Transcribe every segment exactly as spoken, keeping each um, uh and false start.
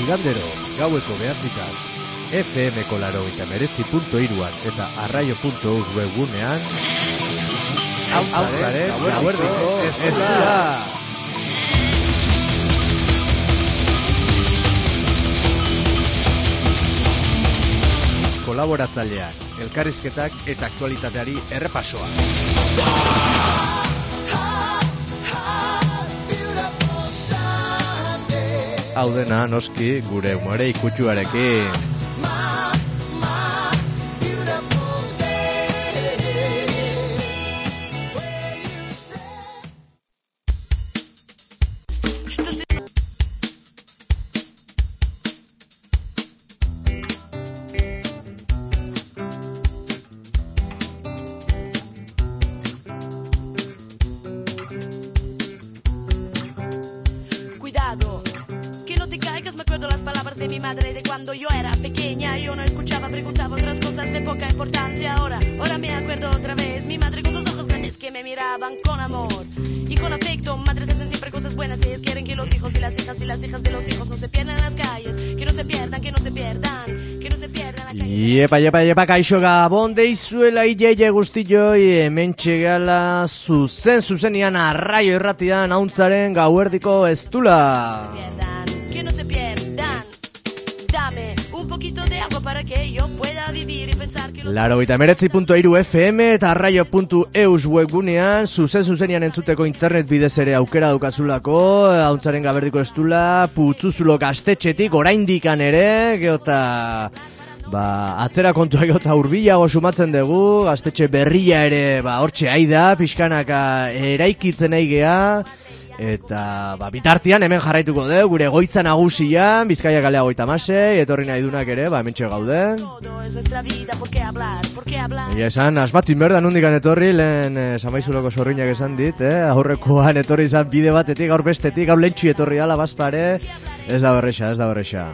igandero, gaueko behatzitan, F M-ko laurogeita hemeretzi puntu hiruan eta arraio puntu eus webgunean, Hautzaren gauerdiko estura! Kolaboratzaileak, elkarrizketak eta aktualitateari errepasoa. Hau dena, noski, gure umore ikutsuarekin. Con amor y con afecto, madres hacen siempre cosas buenas. Ellas quieren que los hijos y las hijas y las hijas de los hijos no se pierdan en las calles, que no se pierdan, que no se pierdan, que no se pierdan la calle. Iepa, iepa, iepa, kaixo gabon deizuela ileie guztioi, hemen txegala zuzen zuzenian arraio irratian hauntzaren gauerdiko estula. Que no se pierdan, que no se pierdan. Dame un poquito de agua para que yo pueda vivir y pensar que los... laurogeita hemeretzi puntu hiru F M eta arraio puntu eus webgunean, zuzen zuzenian entzuteko internet bidez ere aukera daukazulako, hauntzaren gauerdiko estula, putzuzulo gaztetxetik, oraindikan ere, geota... Ba, atzera kontua geota hurbilago sumatzen dugu, gaztetxe berria ere, ba, hortxe aida, pixkanaka eraikitzen aigea, eta ba, bitartian hemen jarraituko dugu, gure goitza nagusian, Bizkaia kalea goita masei, etorri nahi dunak ere, ba, hementxe gaude. Egia esan, asmatu inberda nundikan etorri, lehen eh, Samaizuloko sorriñak esan dit, eh? Aurrekoan etorri izan bide batetik, gaur bestetik, gaur lentsu etorri ala bazpare, ez da horreixa, ez da horreixa.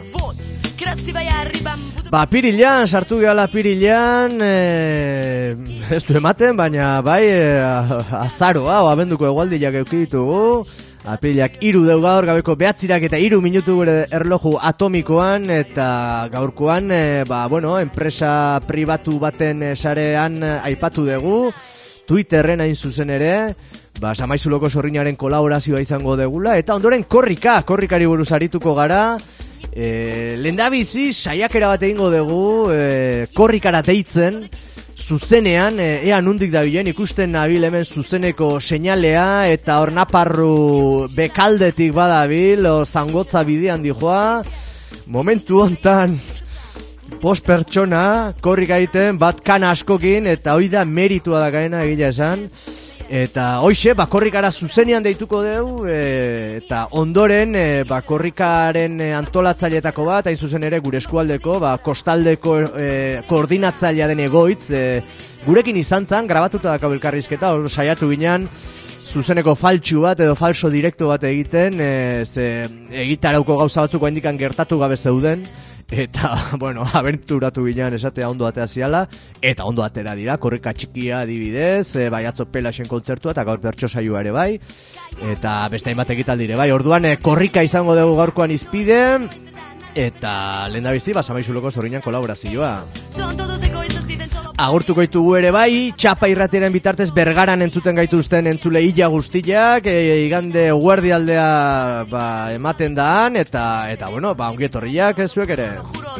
Ba, pirilan, sartu gehala pirilan, eh, ez du ematen, baina bai, eh, azaroa, o abenduko egualdiak eukiditugu, apirilak iru deu gaur, gabeko behatzirak eta iru minutu gure erloju atomikoan, eta gaurkoan, e, ba, bueno, enpresa pribatu baten sarean aipatu dugu, Twitterren hain zuzen ere, ba, Samaizuloko sorrinaren kolaborazioa izango degula, eta ondoren korrika, korrikari buruz arituko gara, e, lehendabizi saiakera bat egingo dugu, e, korrikara deitzen, zuzenean, ea nundik dabilen, ikusten nabil hemen zuzeneko seinalea, eta hor naparru bekaldetik badabil, o zangotza bidean dijoa, momentu hontan, post pertsona, korrik egiten, bat kana askokin, eta hoi da meritua dakaena egila esan, eta hoixe, bakorrikara zuzenean deituko deu, e, eta ondoren, e, bakorrikaren antolatzaileetako bat, hain zuzen ere gure eskualdeko, ba, kostaldeko e, koordinatzailea den egoitz, e, gurekin izan zan, grabatuta dako elkarrizketa, hor saiatu ginen, zuzeneko faltsu bat edo falso direkto bat egiten, e, ze egitarauko gauza batzuk indikan gertatu gabe zeuden, eta, bueno, abenturatu ginean esatea ondo atea ziala, eta ondo atera dira, korrika txikia adibidez, e, bai atzo Pelasen kontzertua, eta gaur bertso saioa ere bai, eta beste hainbat ekitaldire bai, orduan e, korrika izango dugu gaurkoan izpide, eta lehendabizi, ba, Samaizuloko sorriñan kolaborazioa. Agurtuko ditugu ere bai, txapa irratiaren bitartez Bergaran entzuten gaituzten entzule illa guztiak, e, igande guardi aldea ba, ematen daan, eta, eta bueno, ba, ongietorriak ez zuek ere.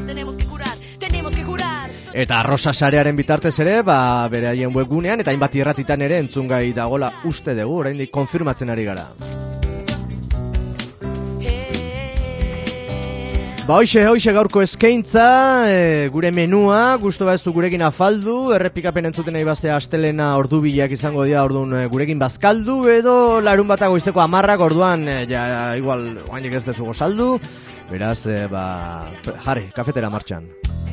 Eta Rosa Sarearen bitartez ere, ba, bere haien webgunean, eta hainbat irratitan ere entzungai dagola uste dugu, oraindik konfirmatzen ari gara. Ba, hoxe, hoxe gaurko eskaintza, e, gure menua, gusto baztu gurekin afaldu, errepikapen entzuten nahi baztea astelena ordubilak izango dira, orduan e, gurekin bazkaldu, edo larun batago izteko amarrak, orduan, e, ja, igual, oainik ez dezugo saldu, beraz, e, ba, jarri, kafetera martxan.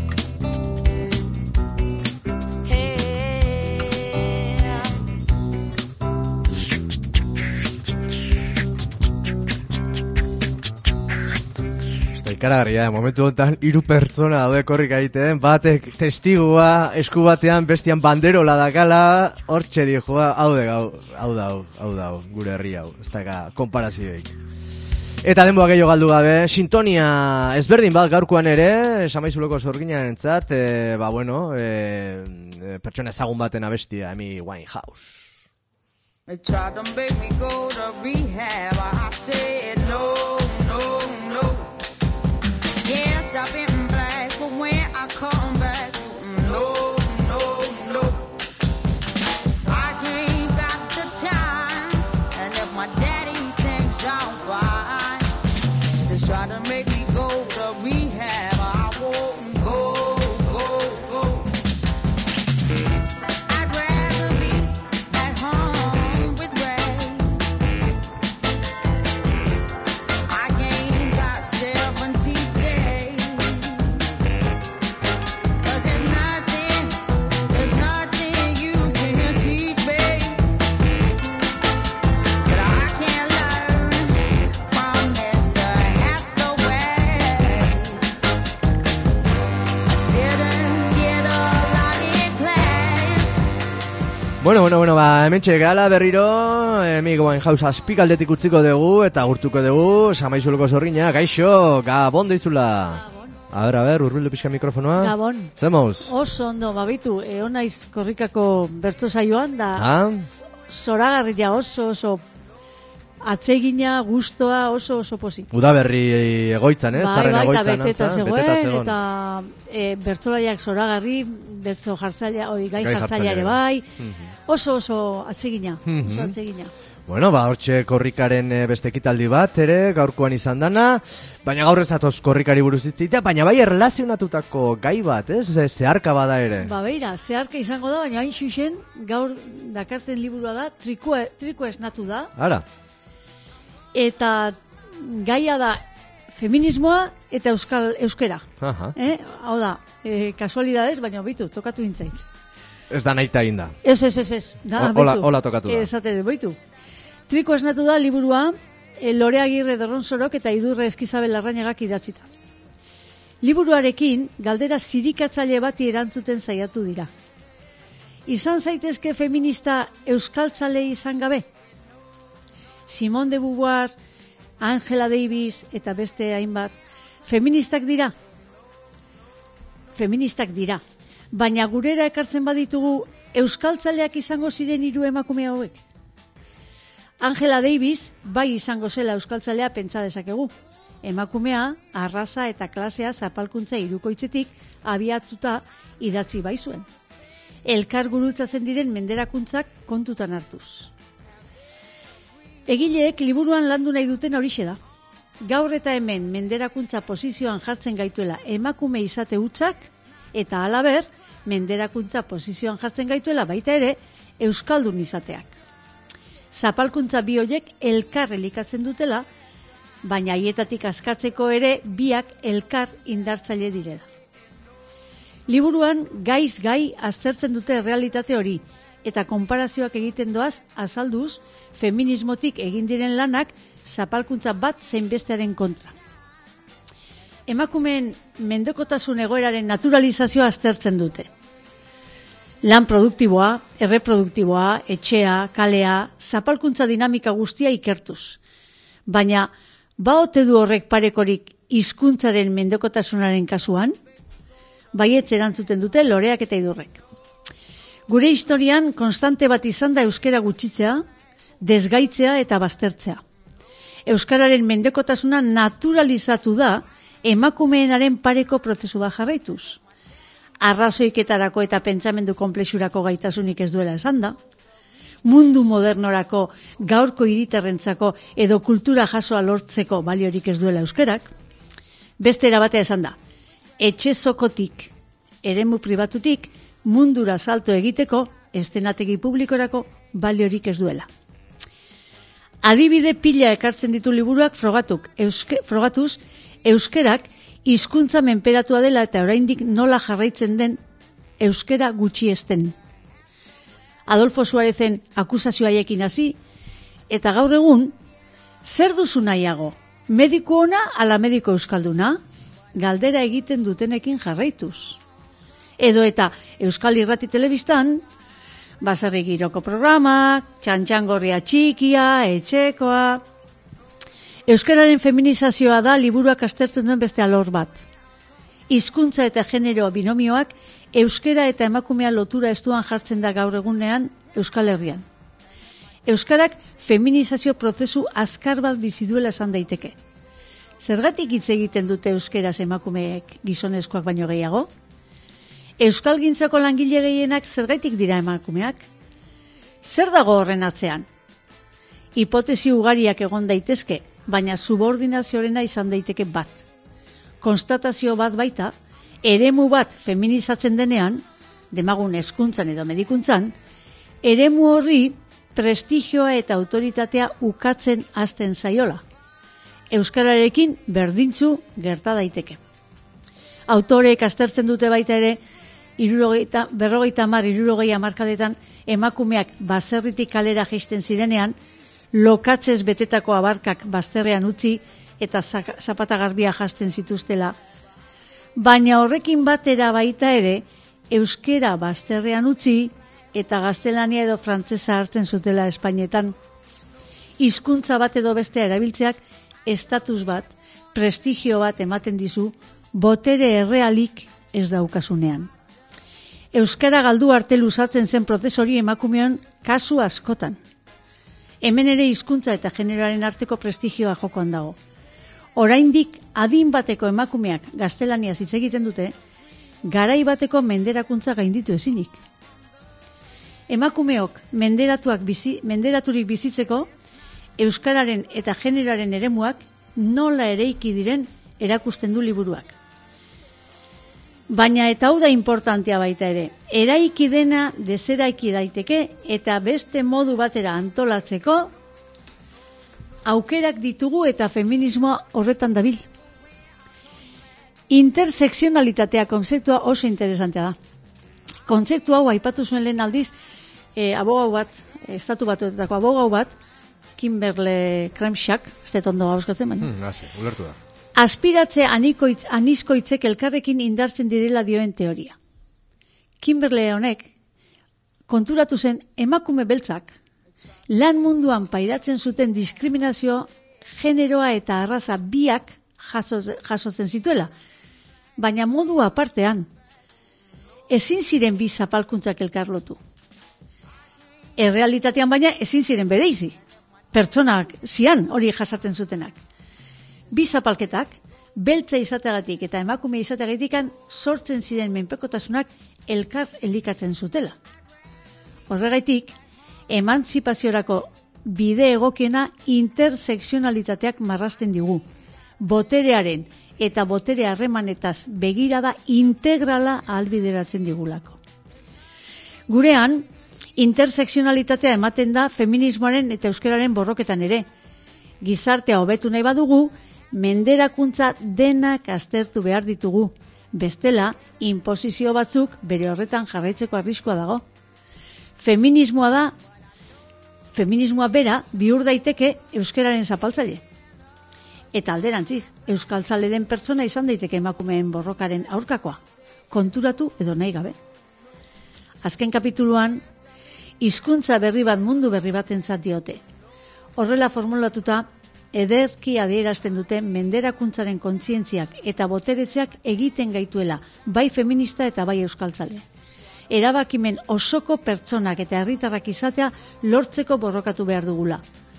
Ikaragarria, momentu honetan hiru pertsona daude korrika egiten, batek testigua esku batean bestian banderola dakala, hortxe dijoa, hau de gau, hau da, hau da, gure herri hau, ez da konparazioik. Eta denboa gehiago galdu gabe, sintonia ezberdin bat gaurkoan ere, Samaizuloko sorginaren zat, e, ba bueno, e, pertsona ezagun baten abestia, Amy Winehouse. They tried to make me go to rehab, I said no, no, no. Yes, I've been black, but when I come back, no, no, no. I ain't got the time, and if my daddy thinks I'm fine, they try to make me go to rehab, I won't go, go, go. I'd rather be at home with Ray. I ain't got seventy days, 'cause there's nothing, there's nothing you can teach me that I can't learn from Mister Hathaway. Didn't get a lot in class. Bueno, bueno, bueno, ba, hementxe gala berriro, Amy Winehouse azpikaldetik utziko dugu eta gurtuko dugu, Samaizuloko sorgina, gaixo, gabon deizula. A ber, a ber, urbildu pixka mikrofonoa. Gabon. Zemoz? Oso ondo, babitu, egon naiz korrikako bertso saioan, da Ah? zoragarria oso oso atsegina, gustoa, oso oso pozik. Udaberri egoitzan, ez? Bai, Zarren bai, eta egoitzan, beteta antza? zegoen, Beteta zegoen. eta e, bertsolariak zoragarri, bertso jartzailea, oi, gai, Gai jartzailea ere jartzailea. bai, oso oso atsegina, oso atsegina. Bueno, ba, hortxe korrikaren eh, beste ekitaldi bat ere, gaurkoan izan dana, baina gaur ez atoz korrikari buruz hitz egitea, baina bai erlazionatutako gai bat, ez? Ze- Zeharka bada ere. Ba, beira, zeharka izango da, baina hain xuxen, gaur dakarten liburua da, trikoa, trikoa esnatu da, Ara, eta gaia da feminismoa eta euskal euskera. aha, Eh? Hau da, e, kasualidades, baina bitu, tokatu intzait. ez da naita inda. Ez, ez, ez, ez. Da, O- hola- beitu. hola tokatu da. Esate dut, beitu. Triko esnatu da liburua, e, Lore Agirre Dorronsorok eta Idurre Eskizabel Larrañagak idatzita. Liburuarekin, galdera zirikatzaile bati erantzuten saiatu dira. Izan zaitezke feminista euskaltzale izan gabe? Simone de Beauvoir, Angela Davis eta beste hainbat feministak dira? Feministak dira. Baina gurera ekartzen baditugu euskaltzaleak izango ziren hiru emakume hauek. Angela Davis bai izango zela euskaltzalea pentsa dezakegu. Emakumea, arraza eta klasea zapalkuntza hirukoitzetik abiatuta idatzi bai zuen. Elkar gurutzatzen diren menderakuntzak kontutan hartuz. Egileek liburuan landu nahi duten horixe da. Gaur eta hemen menderakuntza posizioan jartzen gaituela emakume izate hutsak eta halaber menderakuntza posizioan jartzen gaituela baita ere euskaldun izateak. Zapalkuntza bi horiek elkar elikatzen dutela, baina haietatik askatzeko ere biak elkar indartzaile direla. Liburuan gaiz gai aztertzen dute realitate hori, eta konparazioak egiten doaz azalduz feminismotik egin diren lanak zapalkuntza bat zein bestearen kontra. Emakumeen mendekotasun egoeraren naturalizazioa aztertzen dute. Lan produktiboa, erreproduktiboa, etxea, kalea, zapalkuntza dinamika guztia ikertuz. Baina, ba ote du horrek parekorik hizkuntzaren mendekotasunaren kasuan? Baietz erantzuten dute Loreak eta Idurrek. Gure historian konstante bat izan da euskara gutxitzea, desgaitzea eta baztertzea. Euskararen mendekotasuna naturalizatu da emakumeenaren pareko prozesu bat jarraituz. Arrazoiketarako eta pentsamendu konplexurako gaitasunik ez duela esan da. Mundu modernorako, gaurko hiritarrentzako edo kultura jasoa lortzeko baliorik ez duela euskerak. Beste erabatea esan da. Etxe zokotik, eremu pribatutik, mundura salto egiteko, estenategi publikorako baliorik ez duela. Adibide pila ekartzen ditu liburuak frogatuk, euske, frogatuz, euskerak hizkuntza menperatua dela eta oraindik nola jarraitzen den euskera gutxiesten. Adolfo Suarezen akusazio haiekin hasi, eta gaur egun, zer duzu nahiago? Mediku ona ala mediko euskalduna? Galdera egiten dutenekin jarraituz. Edo eta Euskal Irrati Telebistan, baserri giroko programak, txantxangorria txikia, etxekoa. Euskararen feminizazioa da liburuak aztertzen duen beste alor bat. Hizkuntza eta genero binomioak euskara eta emakumea lotura estuan jartzen da gaur egunean Euskal Herrian. Euskarak feminizazio prozesu azkar bat bizi duela esan daiteke. Zergatik hitz egiten dute euskeraz emakumeek gizonezkoak baino gehiago? Euskalgintzako langile gehienak zergatik dira emakumeak? Zer dago horren atzean? Hipotesi ugariak egon daitezke, baina subordinazioarena izan daiteke bat. Konstatazio bat baita, eremu bat feminizatzen denean, demagun hezkuntzan edo medikuntzan, eremu horri prestigioa eta autoritatea ukatzen hasten zaiola. Euskararekin berdintzu gerta daiteke. Autoreek aztertzen dute baita ere, irurogeita, berrogeita hamar, irurogei hamarkadetan emakumeak baserritik kalera jaisten zirenean, lokatzez betetako abarkak bazterrean utzi eta zapata garbia jasten zituztela. Baina horrekin batera baita ere, euskera bazterrean utzi eta gaztelania edo frantsesa hartzen zutela Espainetan. Hizkuntza bat edo bestea erabiltzeak estatus bat, prestigio bat ematen dizu, botere errealik ez daukasunean. Euskara galdu arte luzatzen zen prozesori emakumeon kasu askotan. Hemen ere hizkuntza eta generoaren arteko prestigioa jokoan dago. Oraindik adin bateko emakumeak gaztelaniaz hitz egiten dute, garai bateko menderakuntza gainditu ezinik. Emakumeok menderatuak bizi, menderaturik bizitzeko, euskararen eta generoaren eremuak nola ereiki diren erakusten du liburuak. Baina eta hau da importantea baita ere, eraiki dena deseraiki daiteke eta beste modu batera antolatzeko aukerak ditugu eta feminismoa horretan dabil. Intersekzionalitatea kontzeptua oso interesantea da. Kontzeptu hau aipatu zuen lehen aldiz, eh, abogau bat, estatu batuetako abogau bat, Kimberly Crenshaw, ez dut ondo hauskatzen, baina. Hmm, hasi, ulertu da. Aspiratze anikoitz, anizkoitzek elkarrekin indartzen direla dioen teoria. Kimberly honek konturatu zen emakume beltzak lan munduan pairatzen zuten diskriminazio, generoa eta arraza biak jasotzen zituela. Baina modu apartean, ezin ziren bi zapalkuntzak elkarlotu. Errealitatean baina ezin ziren bereizi. Pertsonak zian hori jasaten zutenak. Bi zapalketak, beltza izateagatik eta emakume izateagatik sortzen ziren menpekotasunak elkar elikatzen zutela. Horregaitik, emantzipaziorako bide egokiena intersekzionalitateak marrazten digu. Boterearen eta botere harremanetaz begirada integrala ahalbideratzen digulako. Gurean, intersekzionalitatea ematen da feminismoaren eta euskararen borroketan ere. Gizartea hobetu nahi badugu, menderakuntza denak aztertu behar ditugu. Bestela, inposizio batzuk bere horretan jarraitzeko arriskua dago. Feminismoa da, feminismoa bera bihur daiteke euskararen zapaltzaile. Eta alderantziz, euskaltzale den pertsona izan daiteke emakumeen borrokaren aurkakoa, konturatu edo nahi gabe. Azken kapituluan, hizkuntza berri bat mundu berri bat entzat diote. Horrela formulatuta, ederki adierazten dute menderakuntzaren kontzientziak eta boteretzeak egiten gaituela, bai feminista eta bai euskaltzale. Erabakimen osoko pertsonak eta herritarrak izatea lortzeko borrokatu behar dugula.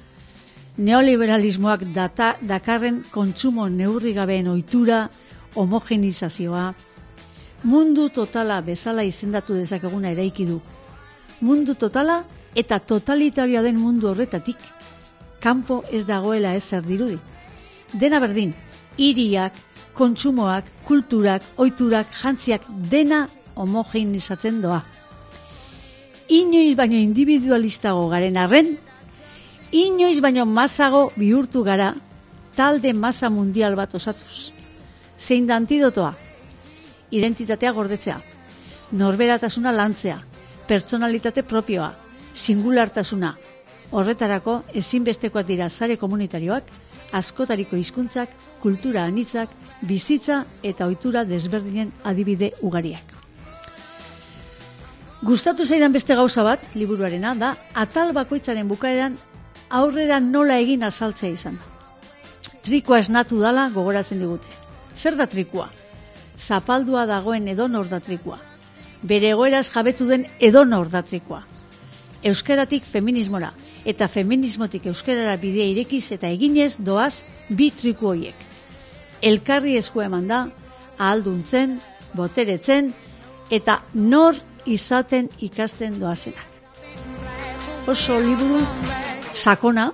Neoliberalismoak data dakarren kontsumo neurrigabeen ohitura, homogenizazioa, mundu totala bezala izendatu dezakeguna eraiki du. Mundu totala eta totalitarioa den mundu horretatik, kanpo ez dagoela ezer dirudi. Dena berdin, hiriak, kontsumoak, kulturak, ohiturak, jantziak, dena homogenizatzen doa. Inoiz baino individualistago garen arren, inoiz baino masago bihurtu gara talde masa mundial bat osatuz. Zein da antidotoa? Identitatea gordetzea, norberatasuna lantzea, pertsonalitate propioa, singulartasuna. Horretarako ezinbestekoak dira sare komunitarioak, askotariko hizkuntzak, kultura anitzak, bizitza eta ohitura desberdinen adibide ugariak. Gustatu zaidan beste gauza bat, liburuarena, da atal bakoitzaren bukaeran aurrera nola egin azaltzea izan. trikoa esnatu dala gogoratzen digute. Zer da trikoa? Zapaldua dagoen edonor da trikoa. Bere egoeraz jabetu den edonor da trikoa. Euskaratik feminismora eta feminismotik euskarara bidea irekiz eta eginez doaz bi triku horiek. Elkarri eskua eman da, ahalduntzen, boteretzen eta nor izaten ikasten doazenak. Oso liburu sakona,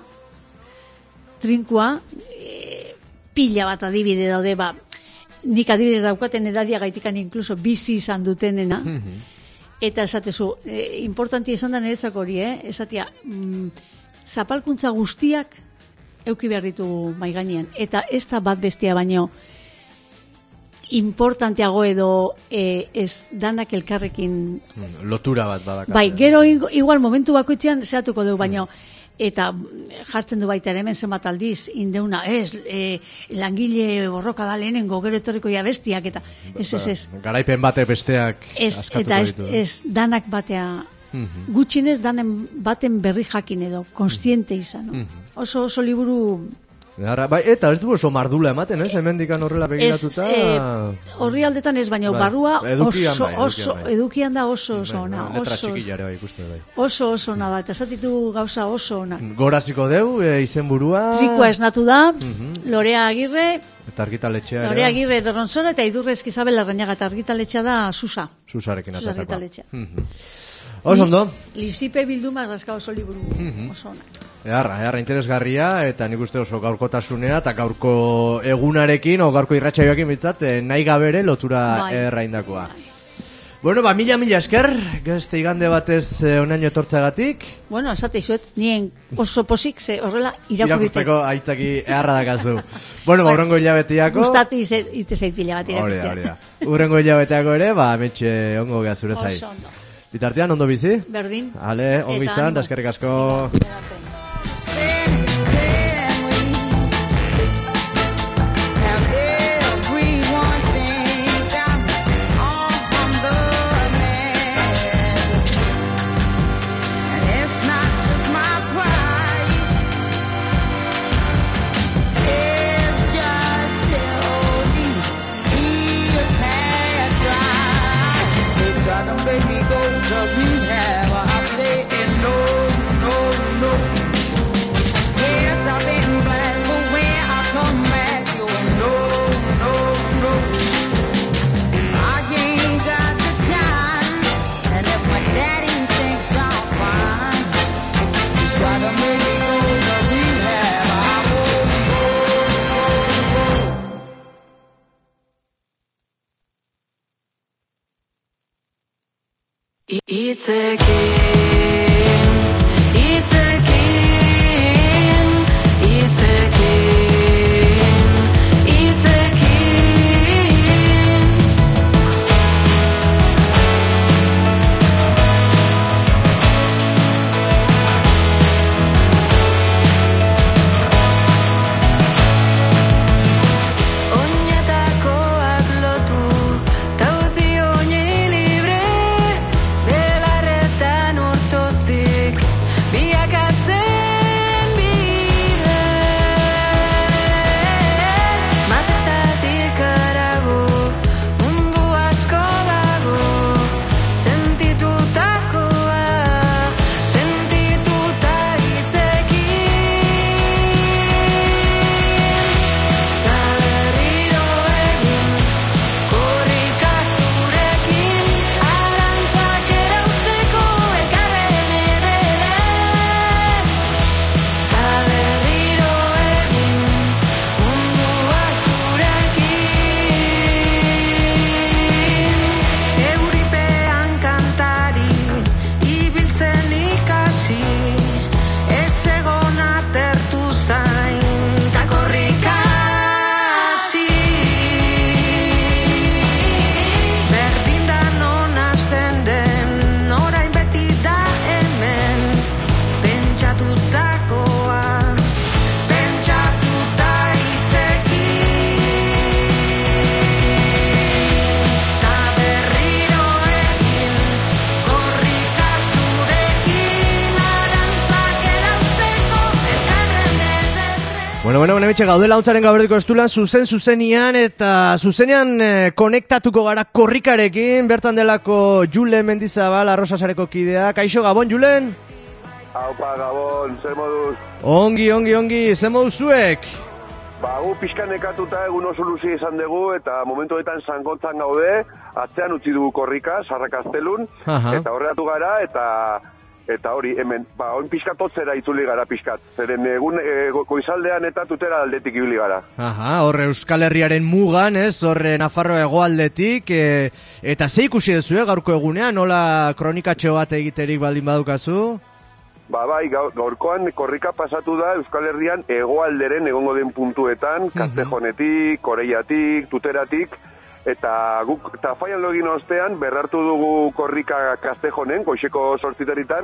trinkua, e, pila bat adibide daude, ba, nik adibidez daukaten edadia gaitikan inkluso bizi izan dutenena, eta esatezu, e, importanti izan da niretzako hori, eh? Esatia, mm, zapalkuntza guztiak euki behar ditu mai gainean, eta ez da bat bestia baino, importanteago edo e, ez danak elkarrekin lotura bat badaka. Bai, gero igual momentu bakoitzean zehatuko dugu, baino eta jartzen du baita ere hemen zenbat aldiz indeuna, ez, e, langile borroka da lehenengo, gero etorriko ja bestiak, eta ez, ez, ez. Garaipen bate besteak ez, askatuko eta ez, ditu. ez, danak batea, gutxinez danen baten berri jakin edo, konstiente izan. No? Oso, oso liburu... Ara, bai, eta ez du oso mardula ematen, ez? Hemendikan horrela begiratuta. Ez, horri aldetan ez, baina bai, barrua edukian oso, bai, oso, edukian bai. edukian da oso, oso ona. Bai, letra oso, txikilare bai, ikuste bai. Oso, oso ona da, eta esatitu gauza oso ona. Goraziko deu, e, izenburua. Trikoa esnatu da, Lorea Agirre, eta argitaletxea. Lorea Agirre Dorronsoro, eta Idurre Eskizabel Larrañaga, eta argitaletxea da Susa. Susarekin Susa atatakoa. argitaletxea. Oso ondo. Lizipe bildumak dazka oso liburu oso ona. Eharra, eharra interesgarria, eta nik uste oso gaurkotasunea, eta gaurko egunarekin, o gaurko irratsaioekin bitzat, nahi gabere lotura bai. erraindakoa. Bai. Bueno, ba, mila mila esker, gazte igande batez eh, onaino etortzagatik. Bueno, esate izuet, nien oso posik, ze horrela irakurritzen. Irakurtzeko aitzaki eharra dakazu. Bueno, ba, urrengo hilabetiako. Gustatu ite zait pila bat irakurtzen. Hori da, hori da. Urrengo hilabeteako ere, ba, ametxe ongo geha zure zai. Oso ondo. Bitartean, ondo bizi? Berdin. Ale, ongo Eta izan, animo. da eskerrik asko. Spend ten weeks. Have every one think I'm on from the land. And it's not just my pride. It's just till these tears have dried. They try to make me go to rehab. I say no, no, no. Yes, I've been black, but when I come back, you no, no, no. I ain't got the time, and if my daddy thinks I'm fine, he's trying to make me go to rehab. I won't go, go, go. Itzekin, itzekin, itzekin, itzekin. Oinetakoak lotu, ta utzi oinei libre, belarretan Bueno, bueno, hementxe gaudela ontzaren gaberdiko estulan, zuzen zuzenian, eta zuzenean eh, konektatuko gara korrikarekin, bertan delako Julen Mendizabal, Arrosasareko kidea. Kaixo, Gabon, Julen? Aupa, Gabon, zer moduz? Ongi, ongi, ongi, zer moduz zuek? Ba, gu pixka nekatuta egun oso luzi izan dugu, eta momentuetan zangontzan gaude, atzean utzi dugu korrika, Sarrakastelun, eta horreatu gara, eta... Eta hori, hemen, ba, oin pixkat totzera itzuli gara pixkat. Zeren egun e, goizaldean eta tutera aldetik ibili gara. Aha, horre Euskal Herriaren mugan, ez? Horre Nafarro hegoaldetik. E, eta ze ikusi dezu, eh, gaurko egunean? Nola kronikatxo bat egiterik baldin badukazu? Ba, bai, gaurkoan korrika pasatu da Euskal Herrian hegoalderen egongo den puntuetan, Kastejonetik, Koreiatik, Tuteratik, eta guk Tafaian login ostean berrartu dugu korrika Kastejonen, goizeko sortzitaritan,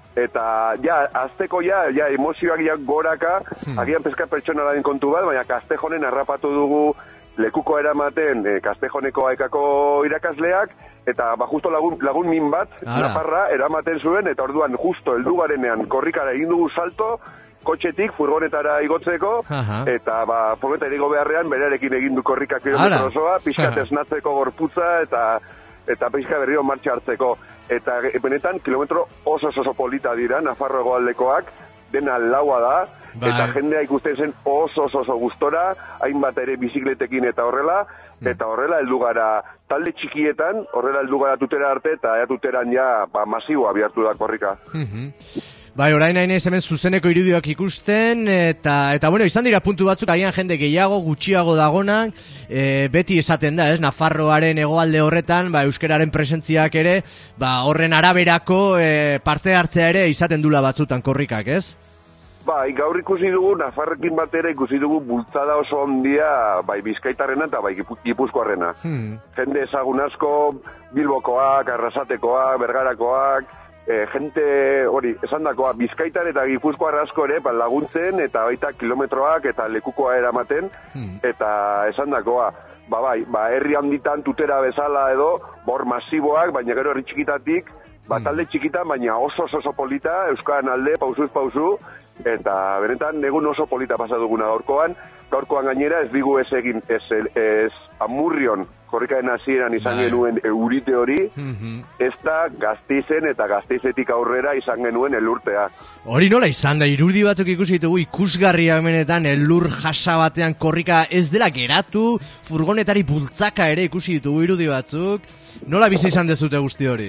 eta ja, azteko ja, ja emozioak ja goraka, hmm. agian peska pertsonalaren kontu bat, baina Kastejonen harrapatu dugu lekuko eramaten e, Kastejoneko aekako irakasleak, eta ba justo lagun, lagun min bat, Ara. Nafarra, eramaten zuen, eta orduan justo heldu garenean korrikara egin dugu salto, kotxetik, furgonetara igotzeko, Aha. eta ba, furgoneta irigo beharrean, berarekin egin du korrika kilometro osoa, pixkat esnatzeko gorputza, eta eta pixka berriro martxa hartzeko. Eta benetan, kilometro oso oso polita dira, Nafarro hegoaldekoak, dena laua da, Bye. Eta jendea ikusten zen oso oso oso gustora, hainbat ere bizikletekin eta horrela, mm. eta horrela heldu gara talde txikietan, horrela heldu gara tutera arte, eta ea tuteran ja ba, masiboa bihartu da korrika. Mm-hmm. Bai, orain hain ez hemen zuzeneko irudioak ikusten, eta, eta bueno, izan dira puntu batzuk, agian jende gehiago, gutxiago dagonak, e, beti esaten da, ez, Nafarroaren hegoalde horretan, ba, euskararen presentziak ere, ba, horren araberako e, parte hartzea ere izaten dula batzutan korrikak, ez? Bai, gaur ikusi dugu, Nafarrekin batera ikusi dugu bultzada oso ondia, bai Bizkaitarrena eta bai Gipuzkoarrena. Hmm. Jende ezagun asko, Bilbokoak, Arrasatekoak, Bergarakoak, E, gente hori, esandakoa, Bizkaitar eta Gipuzkoar asko ere ba, laguntzen eta baita kilometroak eta lekukoa eramaten, hmm. eta esandakoa, ba bai, ba herri handitan tutera bezala edo, bor masiboak, baina gero herri txikitatik, ba talde txikitan, baina oso oso polita, euskaren alde, pausuz pausu, eta benetan egun oso polita pasa duguna gaurkoan, gaurkoan gainera ez digu ez egin, ez, ez Amurrion, korrikaen hasieran izan genuen eurite hori, mm-hmm. ez da Gasteizen eta Gasteizetik aurrera izan genuen elurtea. Hori nola izan da, irudi batzuk ikusi ditugu ikusgarria benetan elur jasa batean korrika ez dela geratu, furgonetari bultzaka ere ikusi ditugu irudi batzuk, nola bizi izan dezute guzti hori?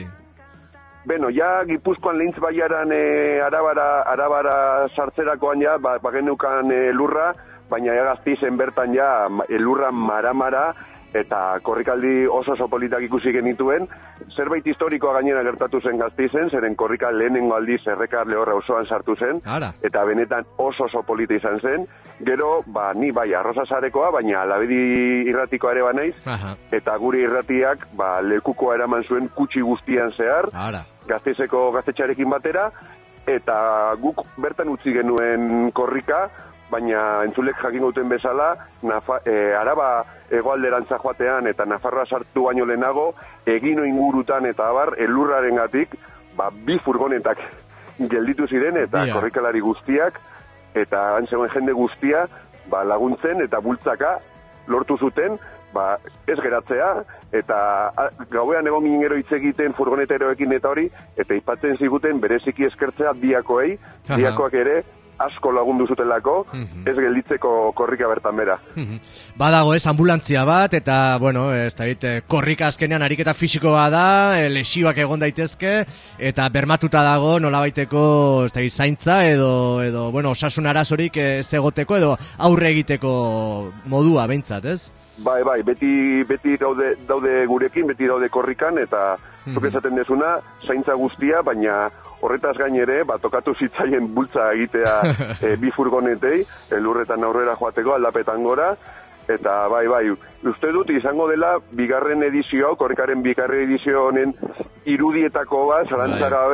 Beno, ja Gipuzkoan lehintz baiaran e, arabara, arabara sartzerakoan ja, ba, bagenukan e, lurra, baina ja Gasteizen bertan ja elurra mara-mara, eta korrikaldi oso oso politak ikusi genituen, zerbait historikoa gainera gertatu zen Gasteizen, zeren korrika lehenengo aldiz errekar lehorra osoan sartu zen, Ara. Eta benetan oso oso polita izan zen, gero, ba, ni bai Arrosasarekoa, baina Labedi irratikoa ere banaiz, Aha. Eta guri irratiak, ba, lekukoa eraman zuen kutsi guztian zehar, Ara. Gasteizeko gaztetxarekin batera, eta guk bertan utzi genuen korrika, baina entzulek jakin gauten bezala, Nafa, e, Araba hegoalderantza joatean eta Nafarroa sartu baino lehenago, egino ingurutan eta abar, elurraren gatik, ba, bi furgonetak gelditu ziren, eta yeah. korrikalari guztiak, eta antzegoen jende guztia, ba, laguntzen eta bultzaka lortu zuten, ba, ez geratzea, eta a, gauean egon ginen gero hitz egiten furgoneteroekin eta hori, eta ipatzen ziguten bereziki eskertzea diakoei, diakoak ere, asko lagundu zutelako, mm-hmm. ez gelditzeko korrika bertan bera. Mm-hmm. Badago ez, ambulantzia bat, eta, bueno, ez da dit, korrika azkenean ariketa fisikoa da, lesioak egon daitezke, eta bermatuta dago nolabaiteko, ez da dit, zaintza, edo, edo, bueno, osasun arazorik ez egoteko, edo aurre egiteko modua, behintzat, ez? Bai, bai, beti, beti daude, daude gurekin, beti daude korrikan, eta mm-hmm. zuk esaten dezuna, zaintza guztia, baina horretaz gain ere, ba, tokatu zitzaien bultza egitea e, bi furgonetei, elurretan aurrera joateko, aldapetan gora, eta bai, bai, uste dut izango dela bigarren edizio, korrikaren bigarren edizio honen irudietako bat, zalantza gabe,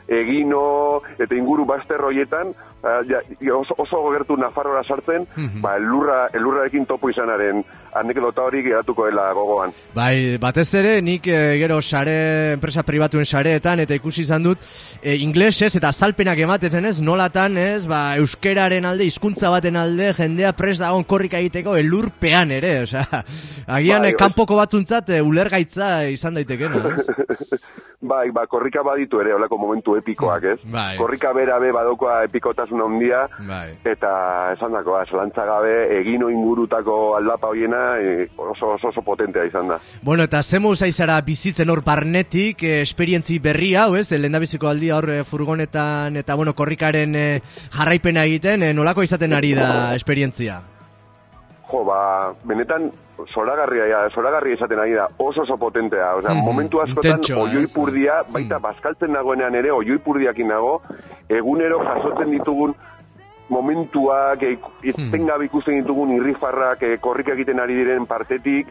Egino, eta inguru bazter horietan, ja, oso, oso gertu Nafarroa sartzen, mm-hmm. ba, elurra, elurrarekin topo izanaren anekdota hori geratuko dela gogoan. Bai, batez ere, nik e, gero sare, enpresa pribatuen sareetan, eta ikusi izan dut, e, inglesez eta azalpenak ematen ez, nolatan, ez, ba, euskeraren alde, hizkuntza baten alde, jendea prest dagoen korrika egiteko elurpean ere, osea, agian bai, e, kanpoko batzuntzat e, ulergaitza izan daitekena, ez? Bai, ba, korrika baditu ere, olako momentu epikoak, ez? Bai. Korrika bera be badokoa epikotasun handia, bai. Eta esan dako, zelantza gabe, egino ingurutako aldapa hoiena e, oso, oso oso potentea izan da. Bueno, eta zemu zaizara bizitzen hor barnetik, e, esperientzi berri hau, ez? Lehendabiziko aldia hor e, furgonetan, eta bueno, korrikaren e, jarraipena egiten, e, nolako izaten ari da esperientzia? Jo, ba, benetan, zoragarria, ja, zoragarria izaten ari da, oso oso potentea, o sea, mm-hmm. momentu askotan oioipurdia, baita bazkaltzen nagoenean ere, oioipurdiakin nago, egunero jasotzen ditugun momentuak, etengabe ikusten ditugun irrifarrak, e, korrika egiten ari diren partetik,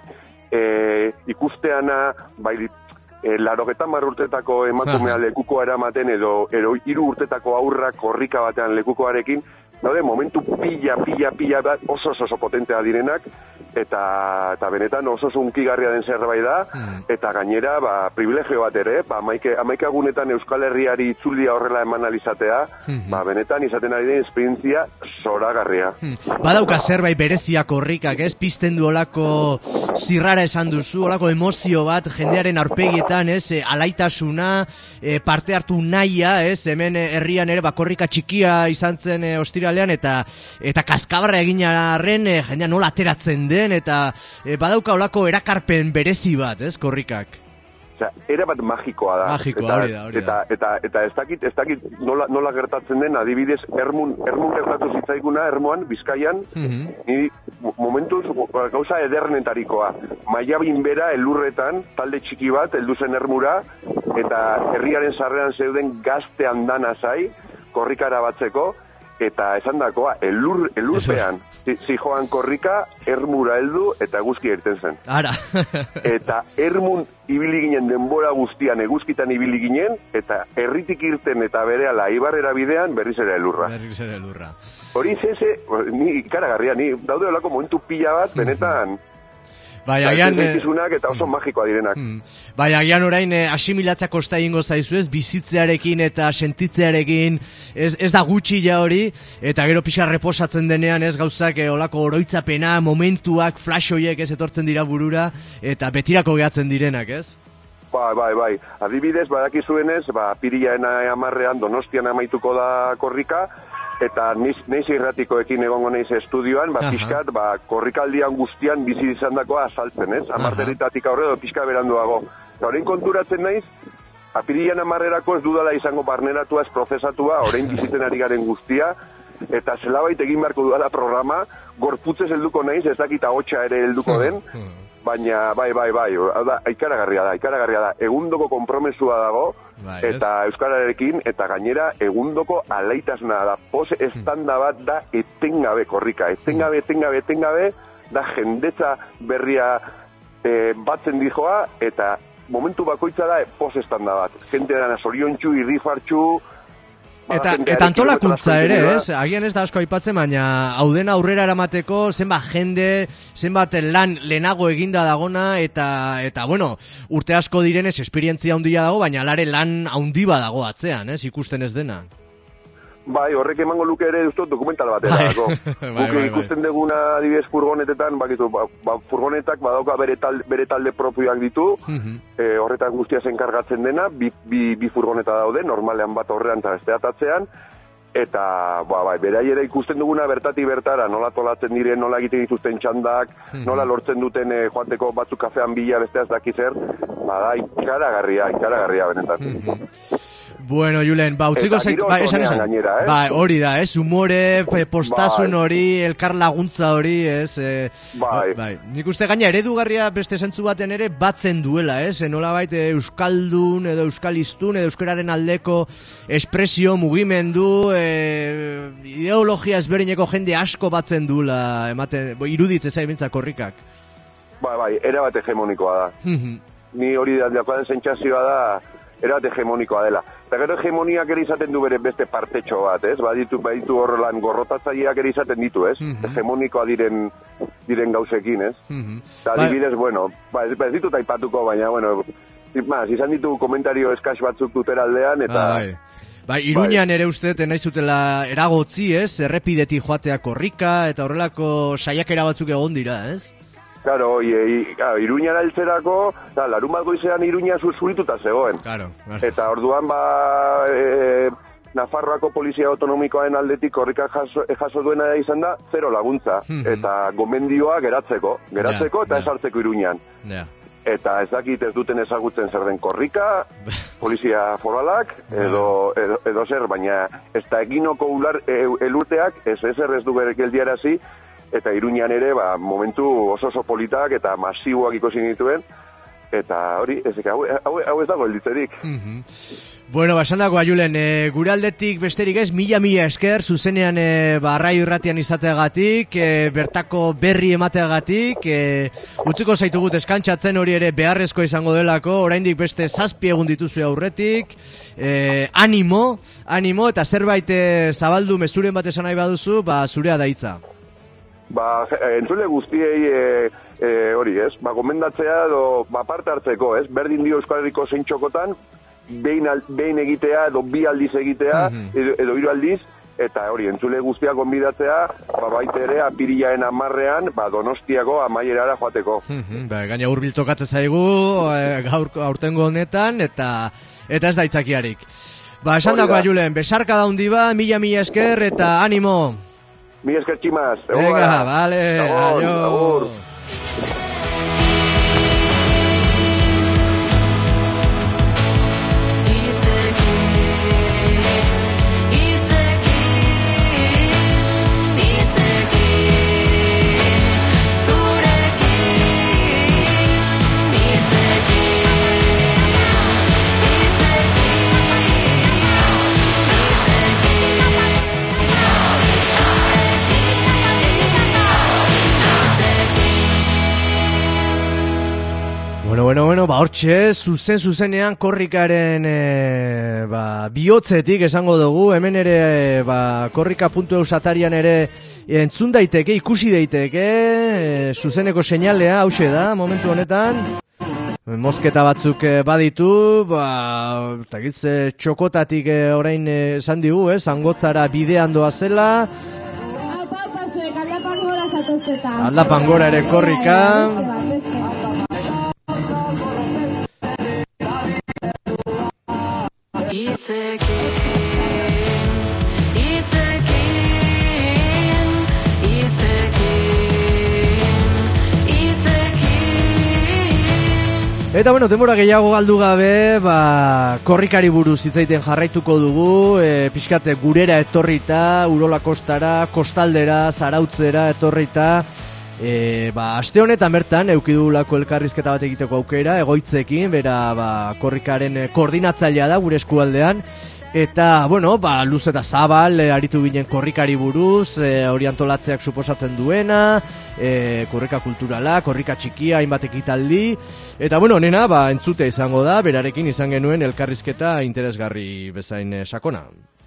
e, ikusteana, bai, e, larogetan mar urtetako emakumea lekukoa eramaten, edo, edo hiru urtetako aurrak korrika batean lekukoarekin, daude, momentu pila, pila, pila bat oso oso potentea direnak, eta, eta benetan oso zunkigarria den zerbait da, mm. eta gainera, ba, privilegio bat ere, ba, amaike, amaike agunetan Euskal Herriari itzulia horrela eman alizatea, mm-hmm. ba, benetan izaten ari den esperientzia zoragarria. Mm. Badauka zerbait berezia korrikak, ez? Pizten du olako zirrara esan duzu, olako emozio bat, jendearen aurpegietan, ez? E, alaitasuna, e, parte hartu nahia, ez? Hemen herrian ere, ba, korrika txikia izan zen e, ostiralean, eta eta kaskabarra eginarren e, jendea nola ateratzen den, eta e, badauka olako erakarpen berezi bat, ez, korrikak? Osea, era bat magikoa da. Magikoa, hori da, hori da. Eta, eta, eta ez dakit, ez dakit nola, nola gertatzen den, adibidez, ermun, ermun gertatu zitzaiguna, ermuan, Bizkaian, mm-hmm. ni momentuz gauza edernetarikoa. Maiabin bera, elurretan, talde txiki bat, heldu zen ermura, eta herriaren sarreran zeuden gazte andana zai, korrikara batzeko, eta esan dakoa, elur, elurpean, zi, zi joan korrika, ermura heldu eta eguzki irten zen. Ara. Eta ermun ibili ginen denbora guztian, eguzkitan ibili ginen, eta herritik irten eta berehala ibarrera bidean berriz ere elurra. Berriz ere elurra. Hori zeze, ni ikaragarria, ni daude olako momentu pila bat, benetan, bai, agian eta oso magikoa direnak. Mm. Bai, agian orain eh, asimilatza kosta egingo zaizu, ez? Bizitzearekin eta sentitzearekin ez, ez da gutxi ja hori, eta gero pixa reposatzen denean, ez, gauzak eh, olako oroitzapena, momentuak, flash horiek ez etortzen dira burura, eta betirako gehatzen direnak, ez? Bai, bai, bai. Adibidez, badakizuenez, ba, pirilaen amarrean Donostian amaituko da korrika, eta neiz irratikoekin egongo neiz estudioan, ba, pixkat, ba, korrikaldian guztian bizi izan dakoa azaltzen, ez? Amarteritatik aurre, pixka beranduago. Eta orain konturatzen naiz, apirilean amarrerako ez dudala izango barneratua, ez prozesatua, orain bizitzen ari garen guztia, eta zelabait egin beharko dudala programa, gorputzez helduko naiz, ez dakita hotxa ere helduko den, baina bai, bai, bai, da, ikaragarria da, ikaragarria da, egundoko konpromesua dago, bai, eta euskararekin, eta gainera egundoko alaitasuna da, pose estanda bat da etengabe korrika, etengabe, etengabe, etengabe, da jendetza berria e, batzen dijoa, eta momentu bakoitza da pose estanda bat, jente dana zoriontxu, irrifartxu, Eta, eta antolakuntza ere, ez? Agian ez da asko aipatzen, baina hau dena aurrera eramateko zenbat jende, zenbat lan lehenago eginda dagona, eta, eta bueno, urte asko direnez esperientzia handia dago, baina alare lan handi badago atzean, ez? Ikusten ez dena. Bai, horrek emango luke ere duztot dokumental batera dago. Bai, bai, ikusten bai. Deguna adibidez furgonetetan, bakitu, ba, ba, furgonetak badauka bere talde, bere talde propioak ditu, uh-huh. e, horretan guztia zenkargatzen dena, bi, bi, bi furgoneta daude, normalean bat horrean eta beste atatzean, eta ba, bai, beraiera ikusten duguna bertatik bertara, nola tolatzen diren, nola egiten dituzten txandak, uh-huh. nola lortzen duten e, joateko batzuk kafean bila besteaz dakizer, ba, da, ikaragarria, ikaragarria benetan. Uh-huh. Bueno, Julen, ba, utziko zait, ba, esan esan, gainera, eh? Ba, hori da, ez, humore, postasun hori, elkar laguntza hori, ez, eh, bai. Bai. Nik uste gaina eredugarria beste zentzu baten ere batzen duela, ez, nola baita euskaldun edo euskaliztun edo euskararen aldeko espresio, mugimendu, eh, ideologia ezberdineko jende asko batzen duela, ematen, bo, iruditzen zaibintza korrikak. Bai, bai, era bat hegemonikoa da. Ni hori da, diakoaren zentzazioa da, era bat hegemonikoa dela. Eta gero hegemoniak ere izaten du bere beste partetxo bat, ez? Baditu, baditu horrelan gorrotatzaileak ere izaten ditu, ez? Mm -hmm. Hegemonikoa diren, diren gauzekin, ez? Mm -hmm. Eta adibidez, bueno, ba, ez, ez ditut aipatuko, baina, bueno, más, izan ditu komentario eskas batzuk duteraldean, eta... Ah, bai. Ba, Iruñan ere uste, nahi zutela eragotzi, ez? Errepideti joatea korrika, eta horrelako saiakera batzuk egon dira, ez? Claro, Iruñan altzerako, da, larun bat goizean Iruña zurituta zegoen. Claro, claro. Eta orduan, ba, e, Nafarroako Polizia Autonomikoaren aldetik korrika jaso, jaso duena izan da, zero laguntza. Mm -hmm. Eta gomendioa geratzeko, geratzeko yeah, eta yeah. esartzeko Iruñan. Yeah. Eta ez dakit ez duten ezagutzen zer den korrika, polizia foralak, edo, edo, edo zer, baina ez da eginoko ular, e, elurteak, ez ezer ez du bere geldiarazi, eta Iruñan ere, ba, momentu oso oso politak eta masiboak ikusi dituen, eta hori, ez hau, hau, hau ez dago elditzerik. Mm -hmm. Bueno, basandako Julen, e, gure aldetik besterik ez, mila mila esker, zuzenean e, ba, arraio irratian izateagatik, e, bertako berri emateagatik, e, utziko zaitugut eskantzatzen hori ere beharrezko izango delako, oraindik beste zazpi egun dituzu aurretik, e, animo, animo, eta zerbait e, zabaldu mezuren bat esan nahi baduzu, ba, zurea da hitza. Ba, entzule guztiei e, e, hori, ez? Ba, gomendatzea edo ba, parte hartzeko, ez? Berdin dio Euskal Herriko zein txokotan, behin, al, behin egitea edo bi aldiz egitea, mm -hmm. edo, edo hiru aldiz, eta hori, entzule guztiak gonbidatzea, ba, baita ere, apirilaen amarrean, ba, Donostiako amaierara joateko. Mm -hmm. Ba, gaina hurbil tokatzen zaigu, e, gaur, aurtengo honetan, eta eta ez da itzakiarik. Ba, esan dako Julen, besarka da hundi ba, mila mila esker, eta animo! Mi esker tximaz. Venga, vale, agur, agur. Bueno, bueno, bueno, ba, hortxe, zuzen zuzenean korrikaren e, ba, bihotzetik esango dugu, hemen ere, e, ba, korrika puntu eus atarian ere entzun daiteke, ikusi daiteke, e, zuzeneko seinalea, hause da, momentu honetan, mosketa batzuk e, baditu, ba, takitze, txokotatik e, orain esan digu, eh, zangotzara bidean doa zela, aldapan gora ere korrika, Itzekin, itzekin, itzekin, itzekin. Eta bueno, denbora gehiago galdu gabe, ba, korrikari buruz hitz egiten jarraituko dugu, e, pixkate gurera etorrita, Urola kostara, kostaldera, zarautzera etorrita, E, ba, aste honetan bertan eukidulako elkarrizketa bat egiteko aukera egoitzekin, bera ba, korrikaren koordinatzailea da gure eskualdean, eta bueno, ba, luz eta zabal e, aritu ginen korrikari buruz, e, hori antolatzeak suposatzen duena, e, korrika kulturala, korrika txikia, hainbat ekitaldi, eta bueno, nena, ba, entzute izango da, berarekin izan genuen elkarrizketa interesgarri bezain e, sakona.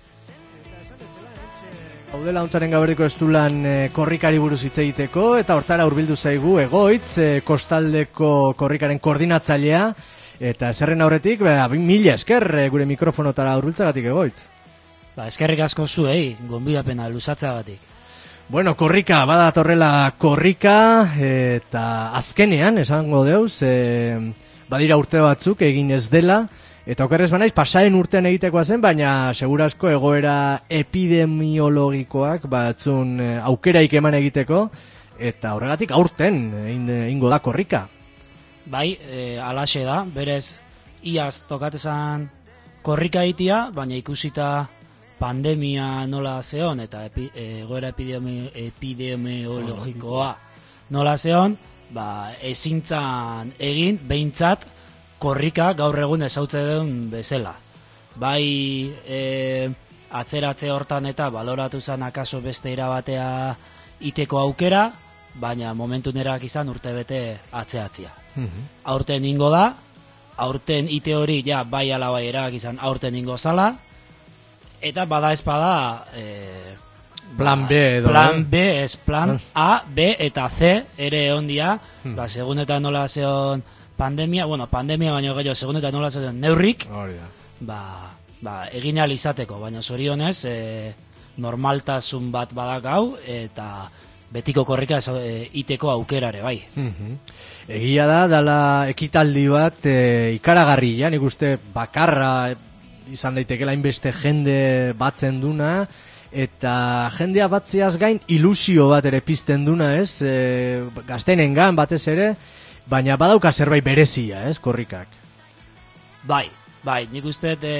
Gaudela ontzaren gaberdiko estulan e, korrikari buruz hitz egiteko, eta hortara hurbildu zaigu egoitz, e, kostaldeko korrikaren koordinatzailea, eta zerren aurretik, ba, mila esker e, gure mikrofonotara hurbiltzagatik egoitz. Ba, eskerrik asko zuei, gonbidapena luzatzagatik. Bueno, korrika, badatorrela korrika, eta azkenean, esango deuz, e, badira urte batzuk egin ez dela, eta okerrez banaiz, pasaen urtean egitekoa zen, baina segurasko egoera epidemiologikoak batzun e, aukeraik eman egiteko, eta horregatik aurten egingo da korrika. Bai, e, alaxe da, berez iaz tokatezan korrika egitea, baina ikusita pandemia nola zeon, eta epi, egoera epidemi, epidemiologikoa nola zeon, ba, ezintzan egin, behintzat, korrika gaur egun ezautze duen bezala. Bai e, atzeratze hortan eta baloratu zen akaso beste irabatea iteko aukera, baina momentu nerak izan urte bete atzeatzia. Mm-hmm. Aurten ingo da, aurten ite hori, ja, bai ala bai erabak izan, aurten ingo zala, eta bada espada, e, Plan B edo. Plan B, ez plan A, B eta C ere ondia, hmm. ba, segun eta nola zeon pandemia, bueno, pandemia baino gehiago, segun eta nola zeon neurrik, ba, ba, egin ahal izateko, baina zorionez, e, normaltasun bat badakau, eta betiko korrika e, iteko aukerare, bai. Mm-hmm. Egia da, dala ekitaldi bat e, ikaragarri, ja, nik uste bakarra izan daitekela inbeste jende batzen duna, eta jendea batziaz gain ilusio bat ere pizten duna, ez? E, gaztenengan batez ere, baina badauka zerbait berezia, ez, korrikak? Bai, bai, nik uste e,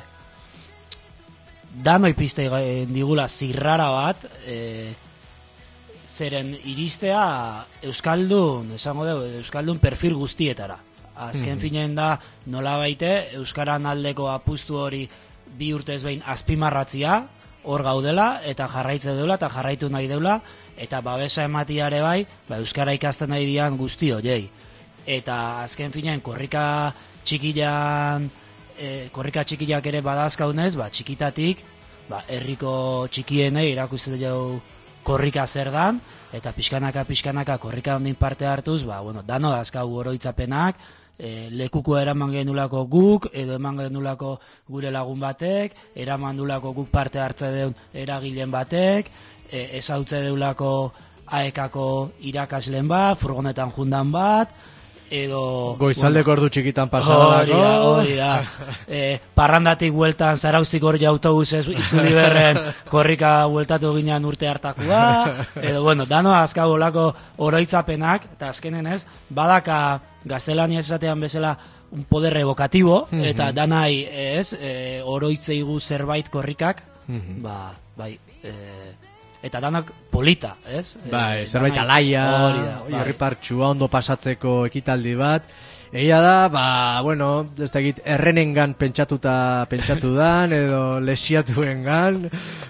danoi pizte digula zirrara bat, e, zeren iristea Euskaldun, esango dugu, Euskaldun perfil guztietara. Azken mm-hmm. finen da, nola baite, Euskaran aldeko apustu hori bi urtez behin azpimarratzia, hor gaudela, eta jarraitze deula, eta jarraitu nahi deula, eta babesa ematiare bai, ba, Euskara ikasten nahi dian guzti horiei. Eta azken finean, korrika txikian, e, korrika txikiak ere badazkaunez, ba, txikitatik, ba, herriko txikienei irakusten jau korrika zer dan, eta pixkanaka, pixkanaka, korrika ondin parte hartuz, ba, bueno, dano dazkau oroitzapenak, E, lekuko eraman genulako guk, edo eman genulako gure lagun batek, eraman dulako guk parte hartze deun eragilen batek, e, ezautze deulako aekako irakaslen bat, furgonetan jundan bat, edo... Goizaldeko ordu txikitan pasadalako. Hori da, hori da. E, parrandatik bueltan zaraustik hori autobusez itzuli berren korrika bueltatu ginean urte hartakua, edo, bueno, dano azkau olako oroitzapenak, eta azkenen ez, badaka gaztelania esatean bezala un poder evocativo, mm-hmm. eta danai ez, e, oroitzeigu zerbait korrikak, mm-hmm. ba, bai, e, eta danak polita, ez? Bai, e, zerbait alaia, irripartxua ondo pasatzeko ekitaldi bat. Egia da, ba, bueno, ez da egit, errenengan pentsatuta pentsatu dan, edo lesiatuengan.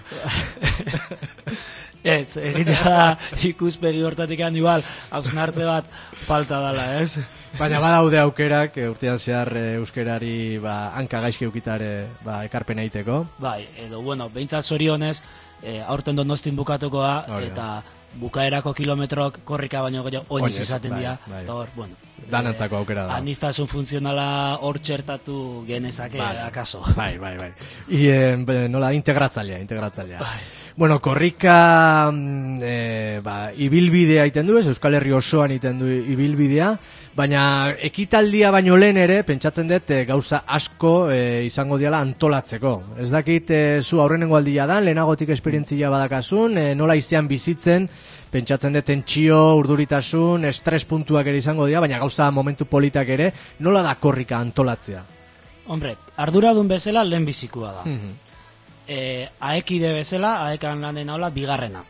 Ez, egitea da ikuspegi hortatik handi igual, hausnartze bat falta dala, ez? Baina badaude aukerak, e, urtean zehar e, euskerari ba, hanka gaizki eukitare ba, ekarpen egiteko. Bai, edo, bueno, behintzat zorionez, e, aurten Donostin bukatuko da, oh, eta bukaerako kilometrok korrika baino gehiago oiniz izaten dira. Bai, bai. Hor, bueno, danantzako aukera da. Aniztasun funtzionala hor txertatu genezake, bai, akaso. Bai, bai, bai. I, e, nola, integratzailea, integratzailea. Bai. Bueno, korrika e, ba, ibilbidea iten du, ez, Euskal Herri osoan iten du ibilbidea, baina ekitaldia baino lehen ere, pentsatzen dut e, gauza asko e, izango diala antolatzeko. Ez dakit e, zu aurrenengo aldia dan, lehenagotik esperientzia badakasun, e, nola izan bizitzen, pentsatzen dut tentsio, urduritasun, estres puntuak ere izango dira, baina gauza momentu politak ere, nola da korrika antolatzea? Hombre, arduradun bezala lehen bizikoa da. Mm-hmm. E, aekide bezala, aekan lan dena hola, bigarrena.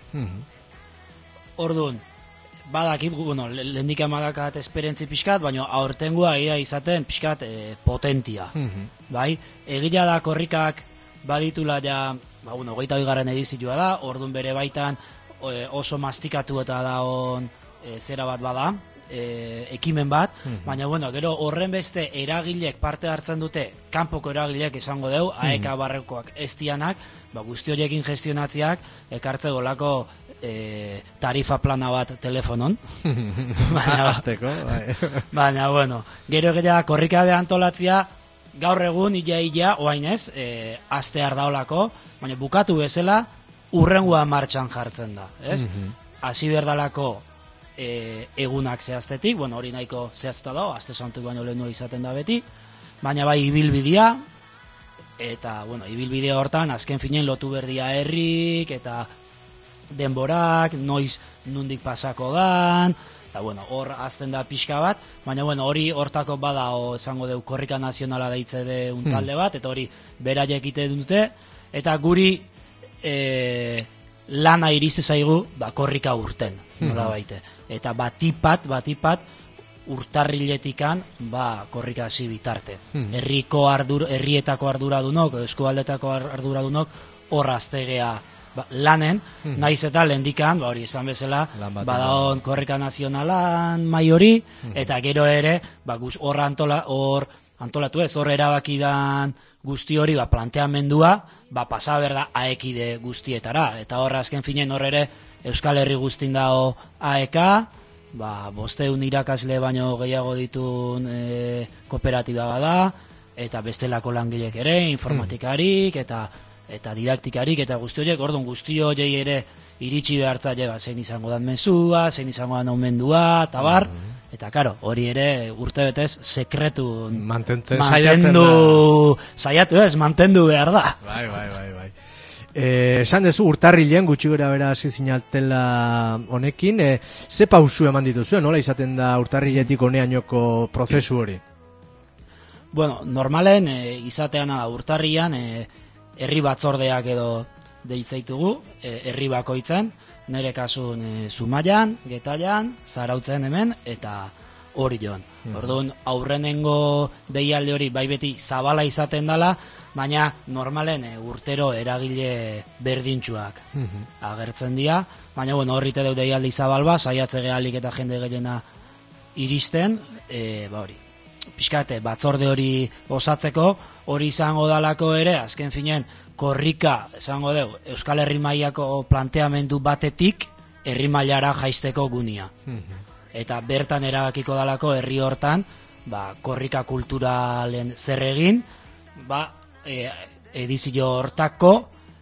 Mm-hmm. Orduan, badakit, bueno, lehendik amagakat esperientzi pixkat, baina aurtengua egia izaten pixkat e, potentia. Mm-hmm. Bai? Egia da korrikak baditula ja, ba, bueno, goita bigarren edizioa da, orduan bere baitan e, oso mastikatu eta da on e, zera bat bada, e, ekimen bat, mm-hmm. baina bueno, gero horren beste eragilek parte hartzen dute, kanpoko eragilek esango deu, mm-hmm. aeka barrekoak ez dianak, ba, guzti horiekin gestionatziak, ekartze golako e, tarifa plana bat telefonon. baina, Azteko, bai. baina, bueno, gero egitea korrikabe antolatzia, gaur egun, ia-ia, oain ez, e, astear daolako, baina bukatu bezala, urrengua martxan jartzen da, ez? Mm-hmm. Hasi berdalako e, egunak zehaztetik, bueno, hori nahiko zehaztuta dago, aste santu baino lehenua izaten da beti, baina bai ibilbidea, eta, bueno, ibilbidea hortan, azken finen lotu berdia herrik, eta denborak, noiz nundik pasako dan, eta, bueno, hor azten da pixka bat, baina, bueno, hori hortako bada, o, esango deu, korrika nazionala deitze de un talde bat, eta hori beraiek egiten dute, eta guri e, lana iriste zaigu, ba, korrika urten, nola baite. Eta batipat, batipat, urtarriletikan, ba, korrika hasi bitarte. Herriko ardur, herrietako arduradunok, eskualdetako arduradunok, hor aztegea ba, lanen, hmm. naiz eta lehendikan, ba, hori esan bezala, badaon korrika nazionalan mai hori, hmm. eta gero ere, ba, guz, hor antola, hor antolatu ez, hor erabakidan guzti hori, ba, planteamendua, ba, pasa berda aekide guztietara, eta hor azken finen hor ere Euskal Herri guztin dago A E K, ba, bosteun irakasle baino gehiago ditun e, kooperatiba bada, eta bestelako langilek ere, informatikarik, eta eta didaktikarik, eta guzti horiek, orduan guzti horiei ere iritsi behartzaile, ba, zein izango dan mezua, zein izango dan omendua, eta bar, eta karo, hori ere urtebetez sekretu mantentzen saiatzen da. Saiatu ez, mantendu behar da. Bai, bai, bai, bai. Eh, esan dezu urtarrilean gutxi gora bera hasi zinatela honekin, eh, ze pausu eman dituzu, nola izaten da urtarriletik honeainoko prozesu hori? Bueno, normalen e, izatean da urtarrian e, herri batzordeak edo deitzeitugu, e, herri bakoitzen, nire kasun e, Zumaian, Getaian, Zarautzen hemen, eta Orion. Mm. Orduan, aurrenengo deialde hori bai beti zabala izaten dela, baina normalen e, urtero eragile berdintsuak mm-hmm. agertzen dira, baina bueno, horrite deu deialdi zabal ba, saiatze gehalik eta jende gehiena iristen, e, ba hori. Pixkate, batzorde hori osatzeko, hori izango dalako ere, azken finen, korrika, esango dugu, Euskal Herri mailako planteamendu batetik, herri mailara jaisteko gunia. Mm-hmm. Eta bertan erabakiko dalako herri hortan, ba, korrika kulturalen zer egin, ba, e, edizio hortako,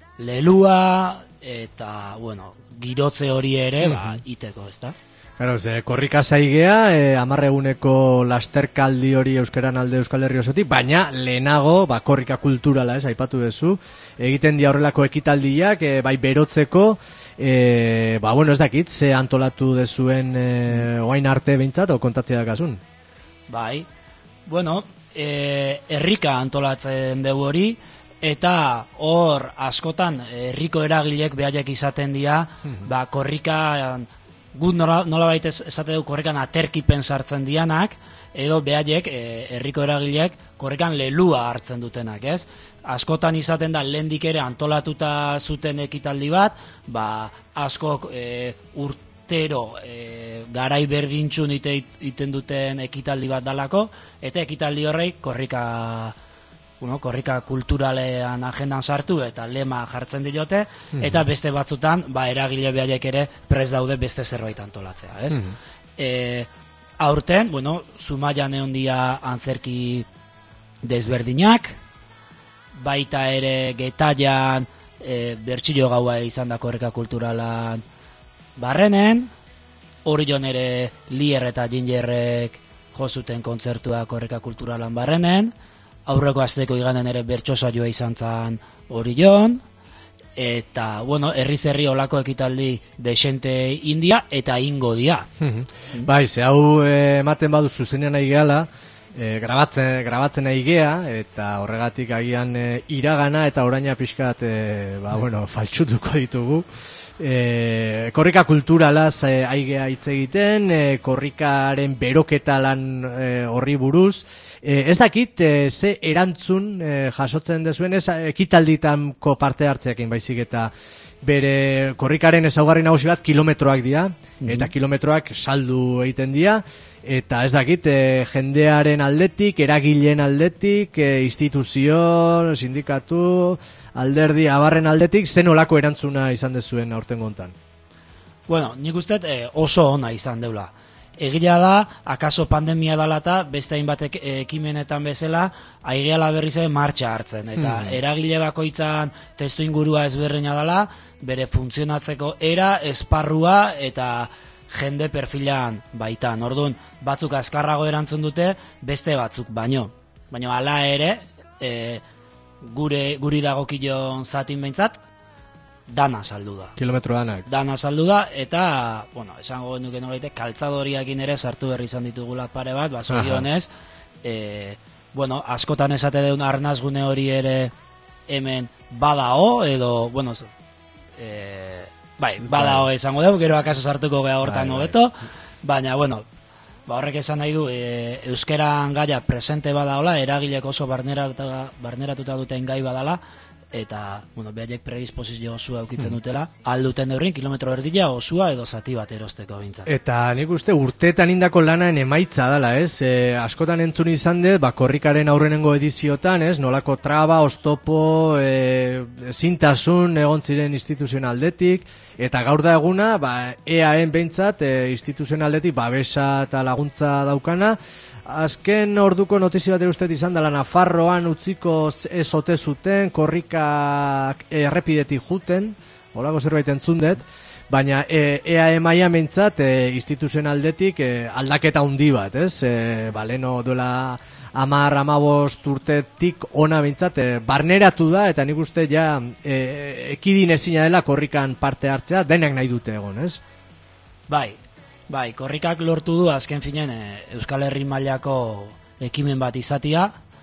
lelua, eta, bueno, girotze hori ere, mm-hmm. ba, iteko, ezta? Claro, ze, korrika zaigea, eh, amarreguneko lasterkaldi hori euskeran alde Euskal Herri osotik, baina lehenago, ba, korrika kulturala, ez, aipatu duzu, egiten dia horrelako ekitaldiak, eh, bai berotzeko, eh, ba, bueno, ez dakit, ze antolatu dezuen eh, oain arte behintzat, o kontatzea dakasun? Bai, bueno, eh, herrika antolatzen dugu hori, eta hor askotan herriko eragilek behaiek izaten dira, mm-hmm. ba, korrika... Gut nola, nola baita esate du korrekan aterkipen sartzen dianak, edo behaiek, herriko eragileak, korrekan lelua hartzen dutenak, ez? Askotan izaten da, lehendik ere antolatuta zuten ekitaldi bat, ba, askok e, urtero e, garai berdintxun ite, iten duten ekitaldi bat dalako, eta ekitaldi horrei korrika... Bueno, korrika kulturalean agendan sartu eta lema jartzen diote, mm-hmm. eta beste batzutan, ba, eragile behaiek ere prest daude beste zerbait antolatzea, ez? Mm-hmm. E, aurten, bueno, Zumaian egon dia antzerki desberdinak, baita ere Getaian e, bertsillo gaua izan da korrika kulturalan Barrenen, Orion ere Lier eta Gingerrek jozuten kontzertua korrika kulturalan Barrenen, aurreko asteko iganen ere bertsosaioa izan zan Orion, eta, bueno, herriz herri olako ekitaldi desente India, eta ingo dia. Mm-hmm. Bai, ze hau ematen badu zuzenean nahi gehala, e, grabatzen, grabatzen nahi gea, eta horregatik agian e, iragana eta oraina pixkat, e, ba, bueno, faltsutuko ditugu. E, korrika kulturalaz e, aigea hitz egiten, e, korrikaren beroketa lan e, horri buruz, e, ez dakit e, ze erantzun e, jasotzen dezuen, ez ekitalditanko parte hartzeakin baizik, eta bere korrikaren ezaugarri nagusi bat kilometroak dira, mm-hmm. eta kilometroak saldu egiten dira, eta ez dakit, e, jendearen aldetik, eragileen aldetik, e, instituzio, sindikatu, alderdi, abarren aldetik, zen olako erantzuna izan dezuen aurten gontan? Bueno, nik uste e, oso ona izan deula. Egia da, akaso pandemia dela eta beste hainbat ekimenetan bezala, aigeala berriz ere martxa hartzen. Eta hmm. eragile bakoitzan testu ingurua ezberdina dela, bere funtzionatzeko era, esparrua eta jende perfilan baitan. Orduan, batzuk azkarrago erantzun dute, beste batzuk baino. Baina hala ere, e, gure guri dagokion zatin behintzat, dana saldu da. Kilometro danak. Dana saldu da, eta, bueno, esango genuke nolaite, kaltzadoriakin ere sartu berri izan ditugula pare bat, bazorionez, e, bueno, askotan esate deun arnazgune hori ere hemen badao, edo, bueno, e, bai, badao esango dugu, gero akaso sartuko geha hortan hobeto, baina, bueno, ba horrek esan nahi du, e, euskeran gaia presente badaola, eragilek oso barneratuta, barneratuta duten gai badala, eta, bueno, behaiek predisposizio osua eukitzen dutela, alduten eurin kilometro erdila osua edo zati bat erosteko bintzat. Eta nik uste urteetan indako lanaren emaitza dela, ez? E, askotan entzun izan dut, ba, korrikaren aurrenengo ediziotan, ez? Nolako traba, oztopo, e, zintasun egon ziren instituzioen aldetik, eta gaur da eguna, ba, E A N behintzat, e, instituzioen aldetik, babesa eta laguntza daukana. Azken orduko notizia bat erustet izan dela Nafarroan utziko ez ote zuten, korrikak errepidetik juten, holako zerbait entzun dut, baina e, E A E mailan behintzat e, instituzioen aldetik e, aldaketa handi bat, ez? E, ba, leno duela hamar hamabost urtetik ona behintzat e, barneratu da, eta nik uste ja e, ekidin ezina dela korrikan parte hartzea, denak nahi dute egon, ez? Bai, bai, korrikak lortu du azken finen e, Euskal Herri mailako ekimen bat izatia,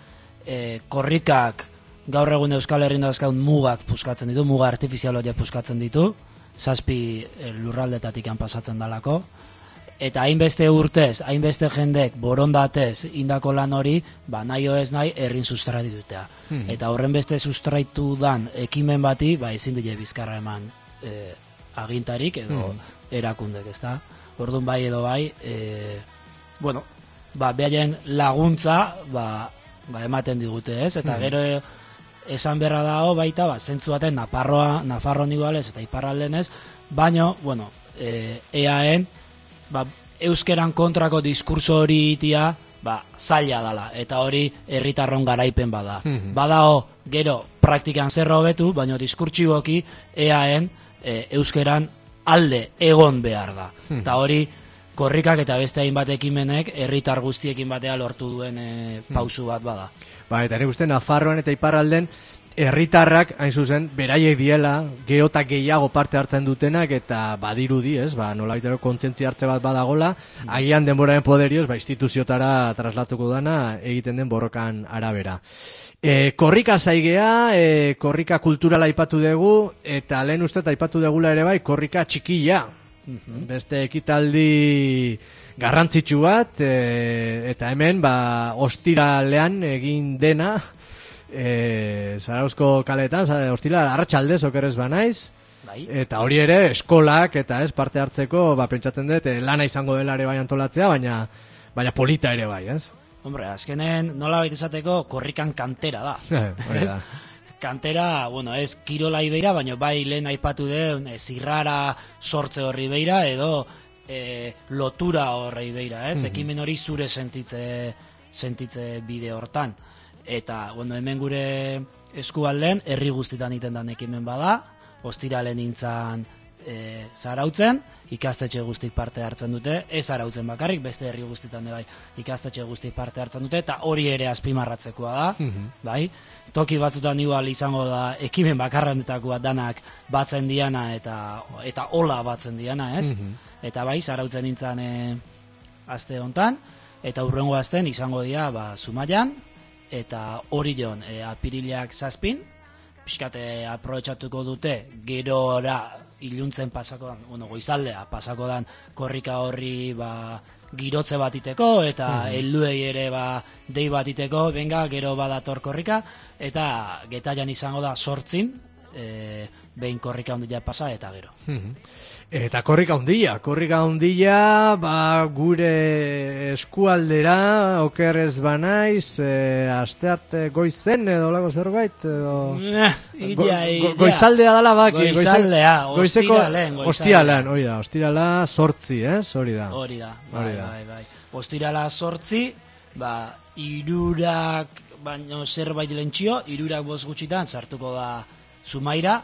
e, korrikak gaur egun Euskal Herrin dazkaun mugak puskatzen ditu, muga artifizial horiek puskatzen ditu, zazpi e, lurraldetatik pasatzen dalako, eta hainbeste urtez, hainbeste jendek borondatez indako lan hori, ba nahi ez nahi herrin sustraitu dutea. Hmm. Eta horren beste sustraitu dan ekimen bati, ba ezin dile bizkarra eman e, agintarik edo hmm. erakundek, ezta? Orduan bai edo bai, e, bueno, ba behaien laguntza, ba, ba ematen digute, ez? Eta hmm. gero esan berra dago baita, ba zentzu baten Nafarroa, Nafarroan igualez eta iparralden ez, baino, bueno, e, E A N ba, euskeran kontrako diskurso hori itia, ba, zaila dala, eta hori herritarron garaipen bada. Mm-hmm. Badao, gero, praktikan zerra hobetu, baina diskurtsiboki E A N e, euskeran alde egon behar da. Mm-hmm. Eta hori, korrikak eta beste hainbat ekimenek herritar guztiekin batea lortu duen e, pausu bat bada. Ba, eta nik uste Nafarroan eta iparralden herritarrak, hain zuzen, beraiek diela, geota gehiago parte hartzen dutenak, eta badirudi, ez, ba, nola bitero kontzientzia hartze bat badagola, agian denboraren poderioz, ba, instituziotara traslatuko dana egiten den borrokan arabera. E, korrika zaigea, e, korrika kulturala aipatu dugu, eta lehen uste aipatu degula ere bai, korrika txikila. Mm-hmm. Beste ekitaldi garrantzitsu bat, e, eta hemen, ba, ostiralean egin dena, E, Zarauzko kaletan, ostira, arratsaldez okerrez banaiz, bai. Eta hori ere eskolak eta ez parte hartzeko, ba, pentsatzen dut, lana izango dela ere bai antolatzea, baina, baina polita ere bai, ez? Hombre, azkenen nola baita esateko korrikan kantera da. Ez? Kantera, bueno, ez kirolai beira, baina bai lehen aipatu den zirrara sortze horri beira, edo e, lotura horrei beira, ez? Mm-hmm. Ekimen hori zure sentitze, sentitze bide hortan. Eta, bueno, hemen gure eskualden, herri guztitan iten dan ekimen bada, ostiralen nintzan e, zarautzen, ikastetxe guztik parte hartzen dute, ez zarautzen bakarrik, beste herri guztitan bai ikastetxe guztik parte hartzen dute, eta hori ere azpimarratzekoa da, mm-hmm. bai? Toki batzutan igual izango da ekimen bakarrandetakoa danak batzen diana eta eta hola batzen diana, ez? Mm-hmm. Eta bai, zarautzen nintzan e, aste hontan, eta hurrengo asten izango dira, ba, Zumaian, eta hori joan e, apirilak zazpin, pixkate aprobetxatuko dute, gerora iluntzen pasako dan, bueno, goizaldea pasako dan korrika horri ba, girotze bat iteko, eta mm-hmm. helduei ere ba, dei bat iteko, benga, gero badator korrika, eta Getaian izango da sortzin, e, behin korrika ondila pasa, eta gero. Mm-hmm. Eta korrika handia, korrika handia, ba, gure eskualdera, okerrez banaiz, e, astearte goizen edo lago zerbait, edo... Ila, go, go, goizaldea dala baki. Goizaldea, ostiralen. Ostiralen, hori da, ostirala sortzi, ez? Hori da. Hori da, bai, bai, bai. Ostirala sortzi, ba, irurak, baino zerbait lentxio, irurak bost gutxitan sartuko da Zumaira,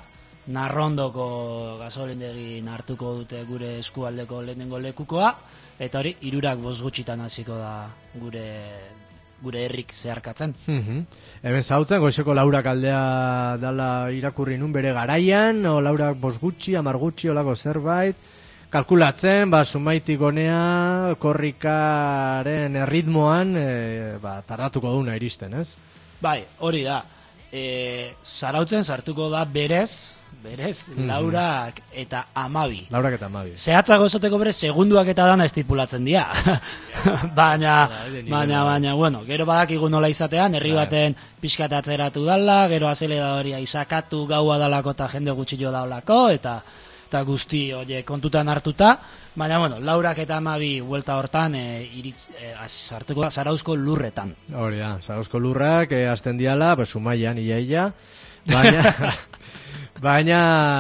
Narrondoko gasolindegin hartuko dute gure eskualdeko lehenengo lekukoa, eta hori, irurak bost gutxitan hasiko da gure gure herrik zeharkatzen. Mm-hmm. Hemen zautzen, goizeko laurak aldea dala irakurri nun bere garaian, o laurak bost gutxi, amar gutxi, olako zerbait, kalkulatzen, ba, Zumaitik honea, korrikaren erritmoan, e, ba, tardatuko duna iristen, ez? Bai, hori da. E, zarautzen sartuko da berez, berez, laurak eta amabi. Laurak eta amabi. Zehatzago esoteko berez, segunduak eta dana estipulatzen dira. baina, baina, baina, bueno, gero badakigu nola izatean, herri baten pixkat atzeratu dala, gero azeleradoria izakatu gaua dalako eta jende gutxillo daulako, eta eta guzti oie, kontutan hartuta, baina, bueno, laurak eta amabi vuelta hortan e, iritz, e, sartuko da Zarauzko lurretan. Hori da, Zarauzko lurrak, e, azten diala, pues, Zumaian, ia-ia, baina... Baina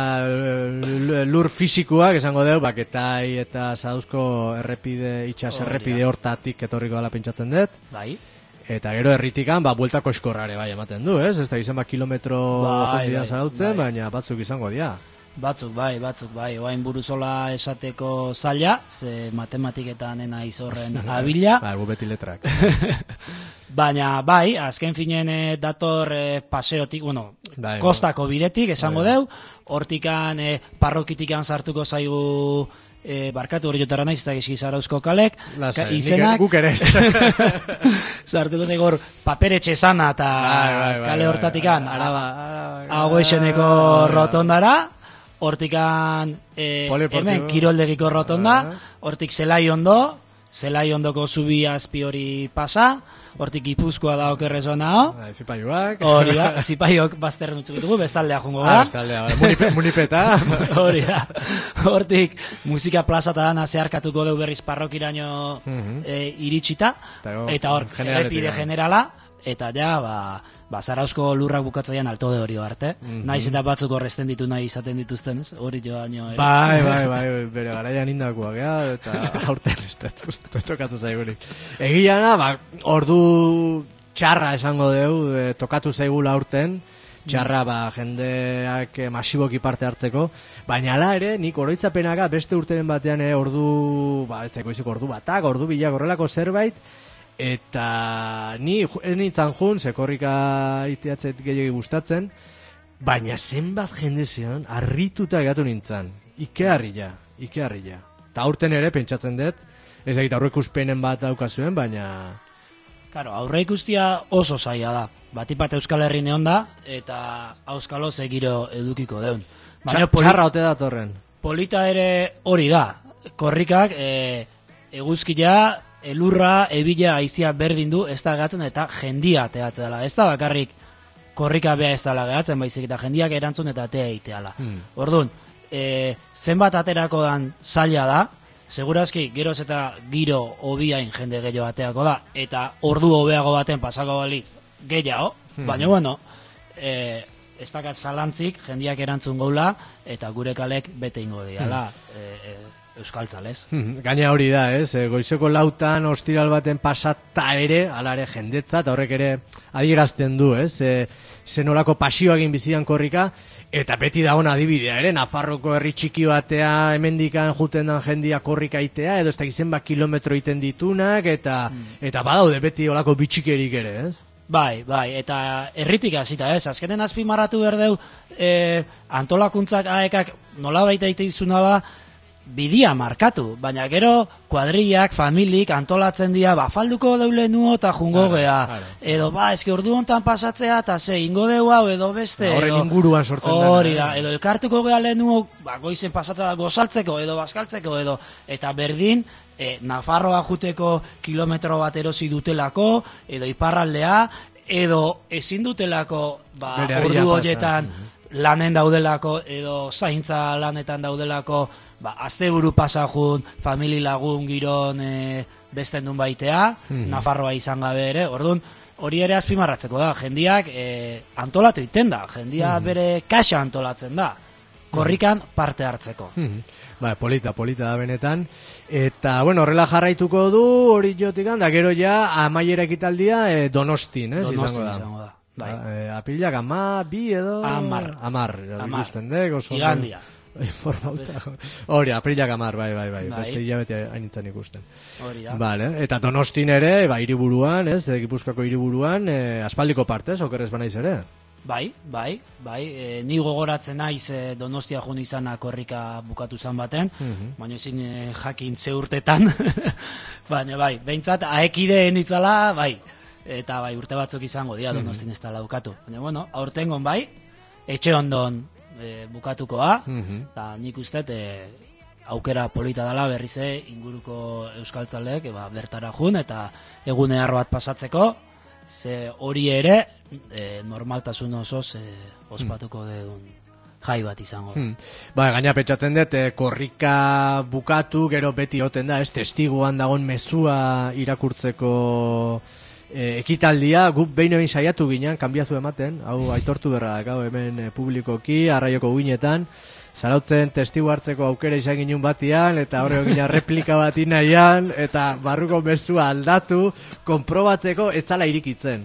lur fisikoak esango deu, Baketai eta Zarauzko errepide, itxas errepide hortatik etorriko dela pentsatzen dut. Bai. Eta gero erritikan, ba, bueltako eskorrare bai ematen du, ez? Ez da izan ba kilometro bai, jondidan bai, Zarautzen, bai. baina batzuk izango dira. Batzuk bai, batzuk bai, oain buruzola esateko zaila, ze matematiketan ena izorren abila. Ba, gu beti letrak. Baina bai, azken finen eh, dator eh, paseotik, bueno, Bai, kostako bidetik, esango bai. deu, hortikan eh, parrokitikan sartuko zaigu eh, barkatu hori jotarra naiz, eta gizki Zarauzko kalek, Lasai, ka, izenak, nik- guk ere ez. sartuko zaigu hor paperetxe sana eta Bai, bai, bai, kale bai. hortatikan, Araba, araba, Aguexeneko araba. rotondara, hortikan eh, Polideportibo. hemen kiroldegiko rotonda, Ah. hortik zelai ondo, zelai ondoko zubi azpi hori pasa, hortik Gipuzkoa da okerrez banao, Bai, zipaiuak. hori da, zipaiok bazterren utzuk ditugu, bestaldea jungo Ah, gara. bestaldea, bai, munipe, munipeta. Hori da, hortik musika plazata dana zeharkatuko deu berriz parrokiraino Mhm. eh, iritsita, Eta go- eta hor, generaletik errepide gara. generala, eta ja, ba, ba Zarauzko lurrak bukatzaian alto de hori arte. Mhm. Naiz eta batzuk horrezten ditu nahi izaten dituzten, ez? Hori joaino ere. Bai, bai, bai, bere garaian indakoak, ja, eta aurten ez dut tokatu zaigurik. Egiana, ba, ordu txarra esango deu, e, tokatu zaigula aurten, txarra, ba, jendeak e, masiboki parte hartzeko, baina ala ere, nik oroitzapenaka beste urteren batean e, ordu, ba, ez dago ordu batak, ordu bilak horrelako zerbait, eta ni ju- ez nintzen jun, zekorrika iteatzet gehiagi gustatzen, baina zenbat jende zion, harrituta egatu nintzen. Ike harria, ike harria. Ta aurten ere, pentsatzen dut, ez da aurrekuspenen bat daukazuen, baina... Claro, aurre ikustia oso zaila da. Batipat Euskal Herri neon da, eta auskalo segiro edukiko deun. Baina Txa- Txarra ote datorren. polita ere hori da. Korrikak, e, eguzkia, elurra, ebila, aizia berdin du, ez da gatzen eta jendia teatzen dela. Ez da bakarrik korrika bea ez dela gehatzen, baizik eta jendiak erantzun eta atea iteala. Hmm. Orduan, e, zenbat aterako dan zaila da, segurazki geroz eta giro hobiain jende gehiago bateako da, eta ordu hobeago baten pasako balitz gehiago, baina bueno, e, ez dakat zalantzik, jendiak erantzun goula, eta gure kalek bete ingo diala, e, e, euskaltzalez. Hmm, Gaina hori da, ez? E, goizeko lautan ostiral baten pasata ere, ala ere jendetza, eta horrek ere adierazten du, ez? E, zenolako pasio egin bizidan korrika, eta beti da ona adibidea ere, Nafarroko herri txiki batea hemendikan juten dan jendia korrika itea, edo ez da zenbat kilometro iten ditunak, eta, eta badaude beti olako bitxikerik ere, ez? Bai, bai, eta erritik hasita ez, azkenen azpimarratu berdeu, e, antolakuntzak aekak nola baita itizuna ba, bidia markatu, baina gero kuadrillak, familik antolatzen dira, ba, falduko deule nuo eta jungo Claro, gea, claro. edo ba, eske ordu hontan pasatzea eta ze ingo deu hau edo beste, Horren edo, inguruan sortzen dena, hori eh? da, edo elkartuko gea lehenuo, ba, goizen pasatzea gozaltzeko, edo bazkaltzeko, edo, eta berdin, e, Nafarroa juteko kilometro bat erosi dutelako, edo iparraldea, edo ezin dutelako, ba, Bere herria ordu pasa. horietan, lanen daudelako edo zaintza lanetan daudelako, ba, asteburu pasajun, famili lagun giron e, besten dun baitea, Nafarroa izan gabe ere, orduan, hori ere azpimarratzeko da, jendiak e, antolatu iten da, jendia bere kaxa antolatzen da, korrikan parte hartzeko. Hmm. Ba, polita, polita da benetan. Eta, bueno, horrela jarraituko du, hori jotikan, da gero ja, amaiera ekitaldia e, Donostin, ez? Donostin izango da. izango da. Bai. Ba, e, apilak ama, bi edo... Hamar. Amar, Hamar. ikusten dek, oso... Igandia. Informauta. Hori, aprilak amar, bai, bai, bai, Bai. beste hilabete hainitzen ikusten. Hori da. Vale, eta Donostin ere, ba, hiriburuan, ez, e, Gipuzkoako hiriburuan, e, aspaldiko partez, okerrez banaiz ere. Bai, bai, bai, e, ni gogoratzen naiz e, Donostia jun izana korrika bukatu zan baten, baina ezin e, jakin ze urtetan, baina bai, behintzat aekideen itzala, bai, eta bai, urte batzuk izango dira Donostin ez da laukatu. Baina bueno, aurtengon bai, etxe ondon e, bukatukoa, Mhm. eta nik uste e, aukera polita dela berriz ere inguruko euskaltzaleek e, ba, bertara jun eta egunehar bat pasatzeko, ze hori ere e, normaltasun osoz e, ospatuko deun jai bat izango. Hmm. Ba, gaina pentsatzen dut, eh, korrika bukatu, gero beti oten da, ez testiguan dagon mezua irakurtzeko eh, ekitaldia, guk behin egin saiatu ginen, kanbiazu ematen, hau aitortu berra, hau hemen eh, publikoki, arraioko guinetan, zarautzen testigu hartzeko aukera izan ginen batian, eta horrego ginen replika bat inaian, eta barruko mezua aldatu, konprobatzeko etzala irikitzen.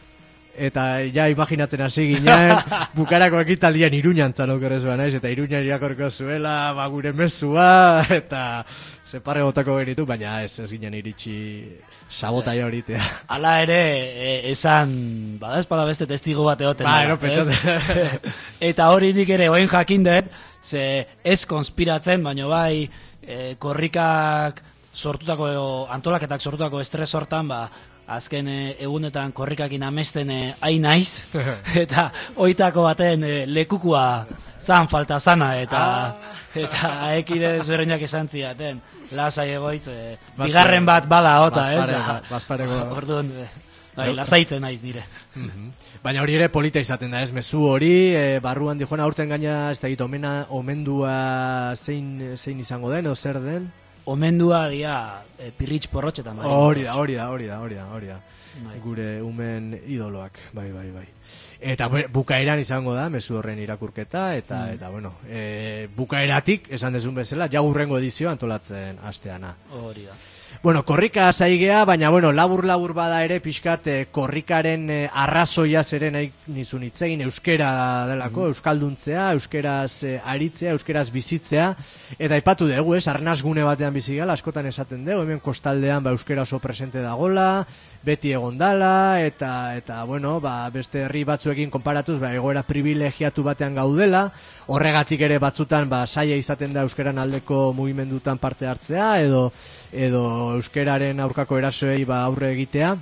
Eta ja imaginatzen hasi ginen, bukarako ekitaldian Iruñan txanokorez ba naiz, eta Iruñan irakorko zuela, ba gure mezua, eta zeparre botako genitu, baina ez ez ginen iritsi sabotai horitea. Hala ere, e, esan, bada espada beste testigo bat egoten Ba, dela, no, pentsatzen. Eta hori nik ere oin jakin dut, ze ez konspiratzen, baina bai e, korrikak sortutako, antolaketak sortutako estres hortan, ba, azken e, egunetan korrikakin amesten e, hain naiz, eta oitako baten e, lekukua zan falta zana, eta Ah. eta ekide desberdinak esan ziaten, lasai egoitz, e, bigarren bat bada ota, ez? Bazpare- bazpareko. Orduan, e, bai, lasaitzen naiz nire. Mhm. Baina hori ere polita izaten da, ez, mezu hori, e, barruan dijoan aurten gaina, ez da git, omena, omendua zein, zein izango den, o zer den? Omendua dia e, pirritx porrotxetan. bai. Hori da, hori da, hori da, hori da, hori da. Bai. Gure umen idoloak, bai, bai, bai. Eta bu- bukaeran izango da, mezu horren irakurketa, eta, eta bueno, e, bukaeratik, esan dezun bezala, ja hurrengo edizioa antolatzen hasteana. Hori da. Bueno, korrika zaigea, baina bueno, labur-labur bada ere, pixkat, eh, korrikaren eh, arrazoia zeren nahi nizun hitzegin, euskera delako, euskalduntzea, euskeraz eh, aritzea, euskeraz bizitzea, eta aipatu dugu, ez, arnasgune batean bizi gala, askotan esaten dugu, hemen kostaldean ba, euskera oso presente dagola, beti egondala, eta, eta bueno, ba, beste herri batzuekin konparatuz, ba, egoera privilegiatu batean gaudela, horregatik ere batzutan ba, saia izaten da euskeran aldeko mugimendutan parte hartzea, edo edo euskeraren aurkako erasoei ba aurre egitea.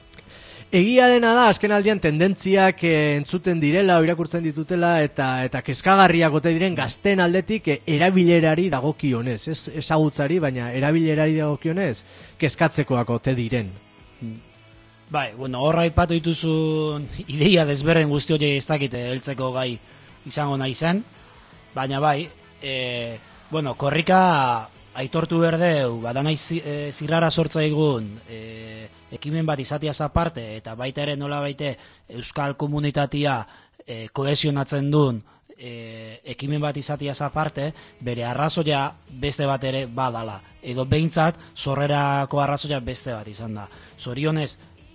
Egia dena da, azken aldian tendentziak eh, entzuten direla, o irakurtzen ditutela, eta eta kezkagarriak ote diren gazten aldetik eh, erabilerari dagokionez, ez ezagutzari, baina erabilerari dagokionez, kezkatzekoak ote diren. Bai, bueno, horra ipatu dituzun ideia desberdin guzti hori ez dakite heltzeko gai izango nahi zen, baina bai, e, bueno, korrika aitortu berdeu, badanai zi, e, zirrara sortza egun e, ekimen bat izatiaz aparte, eta baita ere nola baite euskal komunitatea e, kohesionatzen duen e, ekimen bat izatiaz aparte, bere arrazoia beste bat ere badala, edo behintzat sorrerako arrazoia beste bat izan da. Zorionez,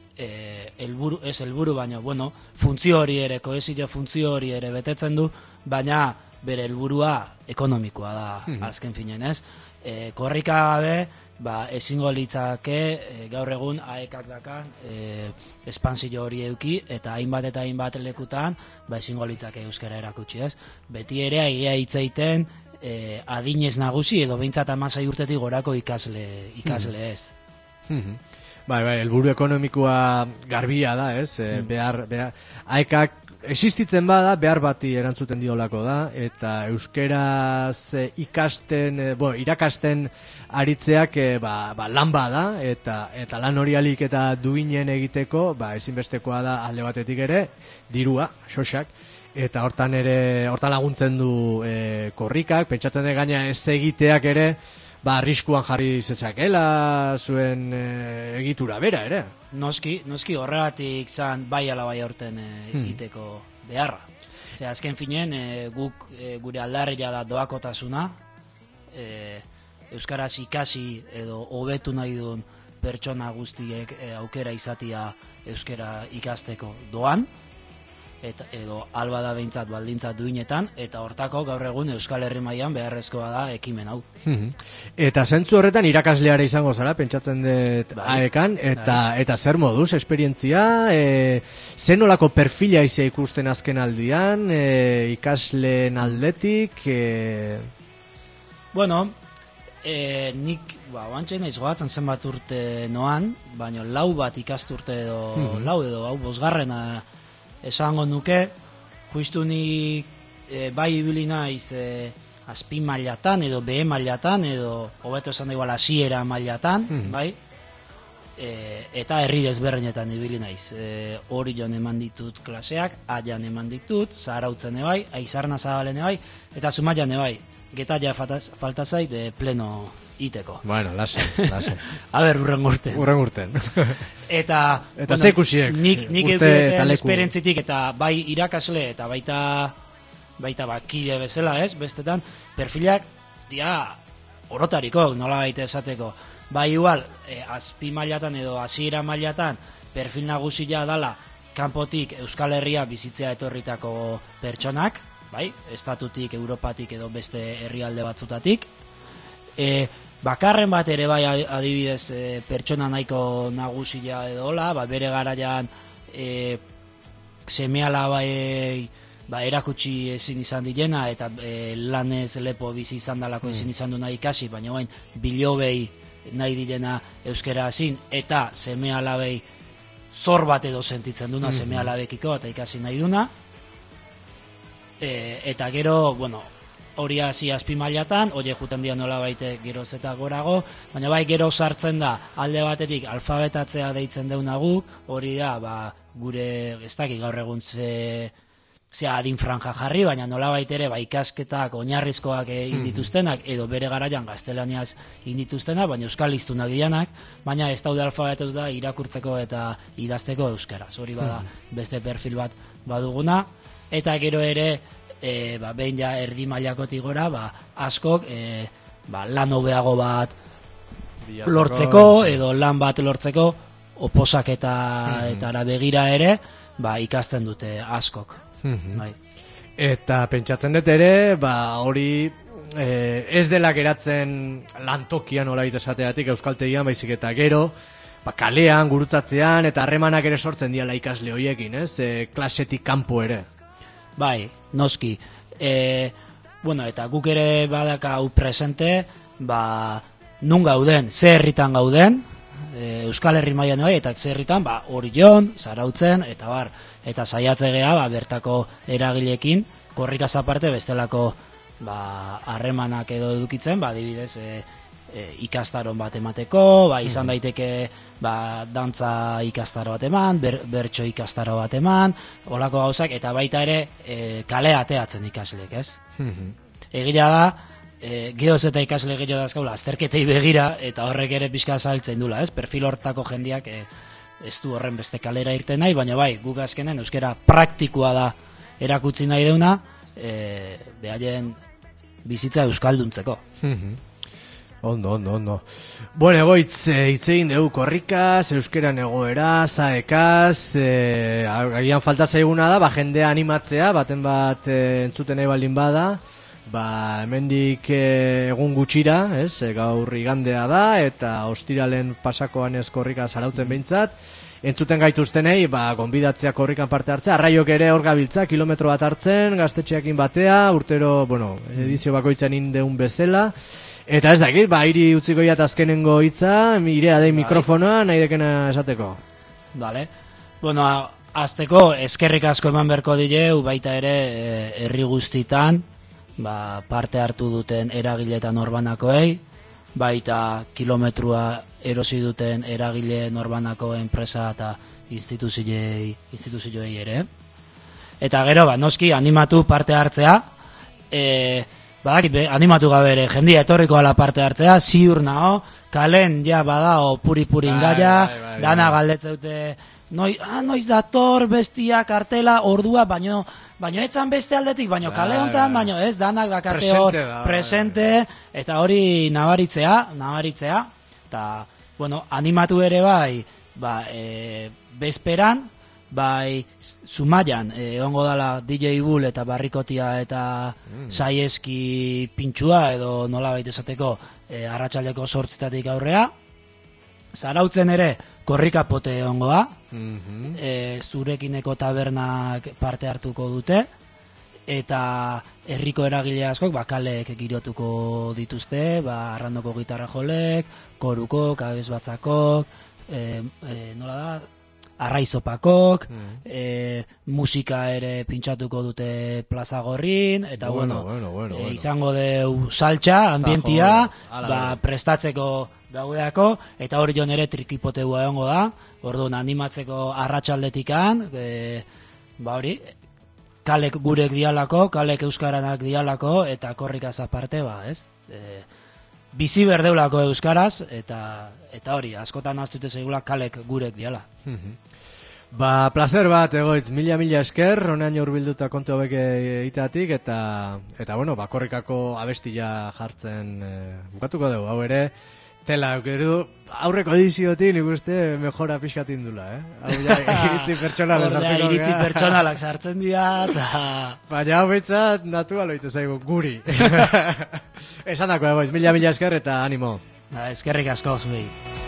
e, elburu, ez helburu, baina, bueno, funtzio hori ere, kohesio funtzio hori ere betetzen du, baina bere helburua ekonomikoa da, azken finen, ez? E, korrika gabe, ba, ezingo litzake e, gaur egun aekak dakan e, espansio hori euki, eta hainbat eta hainbat lekutan, ba, ezingo litzake euskara erakutsi, ez? Beti ere aigea hitzaiten e, adinez nagusi, edo behintzat amasei urtetik gorako ikasle, ikasle ez. Mhm. Bai, bai, helburu ekonomikoa garbia da, ez? E, behar, behar, aekak existitzen bada, behar bati erantzuten diolako da, eta euskeraz e, ikasten, e, bo, irakasten aritzeak e, ba, ba, lan bada, eta, eta lan hori alik eta duinen egiteko, ba, ezinbestekoa da alde batetik ere, dirua, xosak, eta hortan ere, hortan laguntzen du e, korrikak, pentsatzen dut gaina ez egiteak ere, ba, arriskuan jarri zezakela zuen e, egitura bera ere. Noski, noski horregatik zan bai ala bai horten e, egiteko beharra. Ze azken finen, e, guk e, gure aldarria da doakotasuna, e, euskaraz ikasi edo hobetu nahi duen pertsona guztiek e, aukera izatia euskara ikasteko doan, eta edo alba da behintzat baldintzat duinetan, eta hortako gaur egun Euskal Herri mailan beharrezkoa da ekimen hau. Eta zentzu horretan irakasleara izango zara, pentsatzen dut Bai. aekan, eta, eta zer moduz, esperientzia, e, zenolako perfila izia ikusten azken aldian, e, ikasleen aldetik, e... Bueno, e, nik, ba, oantxe naiz gogatzen zenbat urte noan, baina lau bat ikasturte edo, lau edo, hau bosgarrena esango nuke, justu nik e, bai ibili naiz e, azpi mailatan edo behe mailatan edo hobeto esan da igual hasiera mailatan, mm. bai? E, eta herri desberdinetan ibili naiz. E, Orion eman ditut klaseak, Aian eman ditut, Zarautzen ebai, Aizarna Zabalen ebai, eta Zumaian ebai. Geta ja falta zait e, pleno iteko. Bueno, lase, lase. A ber, urren urten. Urren urten. Eta, eta bueno, zeikusiek. Nik, nik eukideten esperientzitik eta bai irakasle eta baita baita bakide bezala, ez? Bestetan, perfilak, dia, orotariko, nola baita esateko. Bai igual, e, azpi mailatan edo hasiera mailatan, perfil nagusia dala, kanpotik Euskal Herria bizitzea etorritako pertsonak, bai? Estatutik, Europatik edo beste herrialde batzutatik. E, bakarren bat ere bai adibidez e, pertsona nahiko nagusia edo hola, ba, bere garaian e, seme-alabai ba, erakutsi ezin izan dilena eta e, lanez lepo bizi izan dalako ezin izan du nahi ikasi, baina bain bilobei nahi dilena euskera ezin eta seme-alabei zor bat edo sentitzen duna mm-hmm. seme-alabekiko eta ikasi nahi duna e, eta gero, bueno, hori hasi azpi mailatan, hori juten dio nola baite geroz eta gorago, baina bai gero sartzen da alde batetik alfabetatzea deitzen deuna guk, hori da ba, gure ez dakit gaur egun ze, ze adin franja jarri, baina nola ere ba, ikasketak oinarrizkoak egin dituztenak, edo bere garaian gaztelaniaz egin dituztenak, baina euskal hiztunak dianak, baina ez daude alfabetatuta irakurtzeko eta idazteko euskaraz, hori bada beste perfil bat baduguna, eta gero ere E, ba, behin ja erdi mailakotik gora, ba, askok e, ba, lan hobeago bat Bilatzeko, lortzeko, edo lan bat lortzeko, oposak eta, mm-hmm. eta ara begira ere, ba, ikasten dute askok. Mm-hmm. Bai. Eta pentsatzen dut ere, ba, hori e, ez dela geratzen lantokian olabit esateatik euskaltegian, baizik eta gero, ba, kalean, gurutzatzean, eta harremanak ere sortzen diala ikasle horiekin, ez? E, klasetik kanpo ere. Bai, noski. E, bueno, eta guk ere badaka hau presente, ba, nun gauden, ze herritan gauden, e, Euskal Herri mailan bai, eta ze herritan, ba, Orion, Zarautzen, eta bar, eta saiatze gea, ba, bertako eragilekin, korrikaz aparte bestelako, ba, harremanak edo edukitzen, ba, adibidez, e, e, ikastaron bat emateko, ba, izan daiteke ba, dantza ikastaro bat eman, ber, bertso ikastaro bat eman, olako gauzak, eta baita ere e, kale ateatzen ikasleek, ez? Egia da, e, geoz eta ikasle gehiago dazkaula, azterketei begira, eta horrek ere pixka saltzen dula, ez? Perfil hortako jendiak e, ez du horren beste kalera irten nahi, baina bai, guk azkenen euskera praktikoa da erakutsi nahi deuna, e, behaien bizitza euskalduntzeko. Ondo, ondo, ondo. Bueno, egoitz, hitzein dugu korrikaz, euskeran egoera, zaekaz, e, agian falta zaiguna da, ba, jendea animatzea, baten bat e, entzuten nahi baldin bada, ba, hemendik e, egun gutxira, ez, e, gaur igandea da, eta ostiralen pasakoan ez korrika Zarautzen behintzat, entzuten gaituztenei, ba, gonbidatzea korrikan parte hartzea, arraiok ere hor gabiltza, kilometro bat hartzen, gaztetxeakin batea, urtero, bueno, edizio bakoitzan indeun bezala, eta ez dakit, ba, hiri utziko jat azkenengo hitza, irea dei mikrofonoa, nahi dekena esateko. Vale. Bueno, azteko, eskerrik asko eman berko dileu, baita ere, herri guztitan, ba, parte hartu duten eragile eta norbanakoei, baita kilometrua erosi duten eragile norbanako enpresa eta instituzioei, instituzioei ere. Eta gero, ba, noski, animatu parte hartzea, e, badakit, animatu gabe ere, jendia etorriko ala parte hartzea, ziur nao, kalen ja badao puri-purin gaia, dana galdetzeute, noi, ah, noiz dator bestia kartela ordua, baino, baino etzan beste aldetik, baino kale honetan, baino ez, danak dakate hor, presente, eta hori nabaritzea, nabaritzea, eta, bueno, animatu ere bai, ba, e, bezperan, bai, Zumaian, egongo dala D J Bull eta Barrikotia eta mm. Saieski pintxua, edo nola baita esateko, e, arratsaldeko zortzitatik aurrea. Zarautzen ere, korrikapote egongo da, mm-hmm. e, zurekineko tabernak parte hartuko dute, eta herriko eragile askok, ba, kaleek girotuko dituzte, ba, arrandoko gitarra jolek, koruko, kabez batzakok, e, e, nola da, arraizopakok, Mm. e, musika ere pintxatuko dute Plaza Gorrin, eta Bueno, bueno, bueno, bueno, e, bueno. izango deu saltxa, ambientia, Tajo, ala, ba, ala. prestatzeko gaueako, eta hori jon ere trikipoteua egongo da, orduan animatzeko arratsaldetikan, e, ba hori, kalek gurek dialako, kalek euskaranak dialako, eta korrikaz aparte, ba, ez? E, bizi berdeulako euskaraz, eta eta hori, askotan aztute zeigula kalek gurek diala. Ba, placer bat, egoitz, mila mila esker, honean urbilduta kontu hobek egiteatik, eta, eta bueno, bakorrikako abestia jartzen e, bukatuko dugu, hau ere, tela, gero, aurreko ediziotik nik uste mejora pixkat indula, eh? Hau ja, iritzi pertsonala Ordea, sartuko iritzi gara. pertsonalak sartzen dira, eta... Baina hau betzat, natural oite zaigu, guri. Esanako egoiz, mila mila esker eta animo. Ba, eskerrik asko zuei.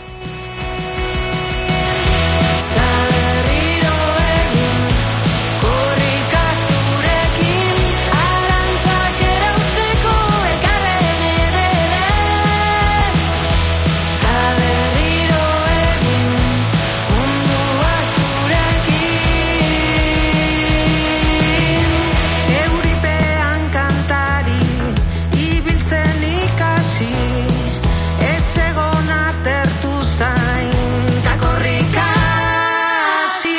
Euripean kantari, ibiltzen ikasi, ez egon atertu zain, ta korrikasi.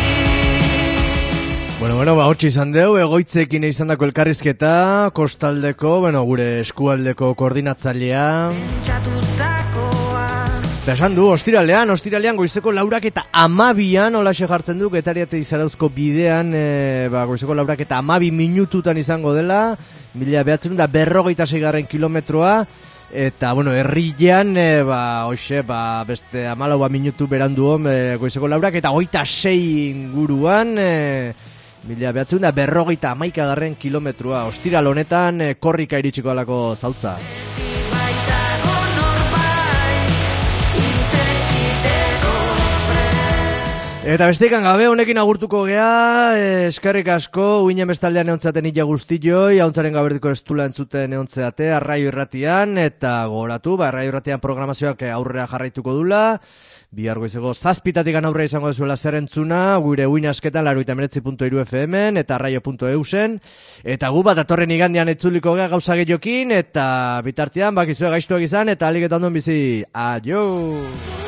Bueno, bueno, ba, hortxe izan deu, egoitzekin izandako elkarrizketa, kostaldeko, bueno, gure eskualdeko koordinatzailea. Txatutakoa. Eta esan du, ostiralean, ostiralean goizeko laurak eta amabian, holaxe jartzen du, Getariate Izarauzko bidean, e, ba, goizeko laurak eta amabi minututan izango dela, mila behatzen da berrogeita seigarren kilometroa, eta, bueno, herrian, e, ba, hoxe, ba, beste amalaua minutu berandu hon, e, goizeko laurak eta goita sei inguruan, e, mila behatzen da berrogeita amaikagarren kilometroa, ostiral honetan, e, korrika iritsiko alako zautza. Baitago norbait, hitz egiteko prest. Eta bestekan gabe honekin agurtuko gea, eh, eskerrik asko, uinen bestaldean eontzaten illa guztioi, hauntzaren gaberdiko estula entzuten eontzeate, arraio irratian, eta gogoratu, ba, arraio irratian programazioak aurrera jarraituko dula, bihar goizeko zazpitatikan aurrera izango dezuela zer entzuna, gure uin asketan laroita meretzi puntu hiru F M eta arraio puntu eusen, eta gu bat atorren igandian itzuliko gea gauza gehiokin, eta bitartean bakizue gaiztuak izan, eta alik eta ondon bizi, aio!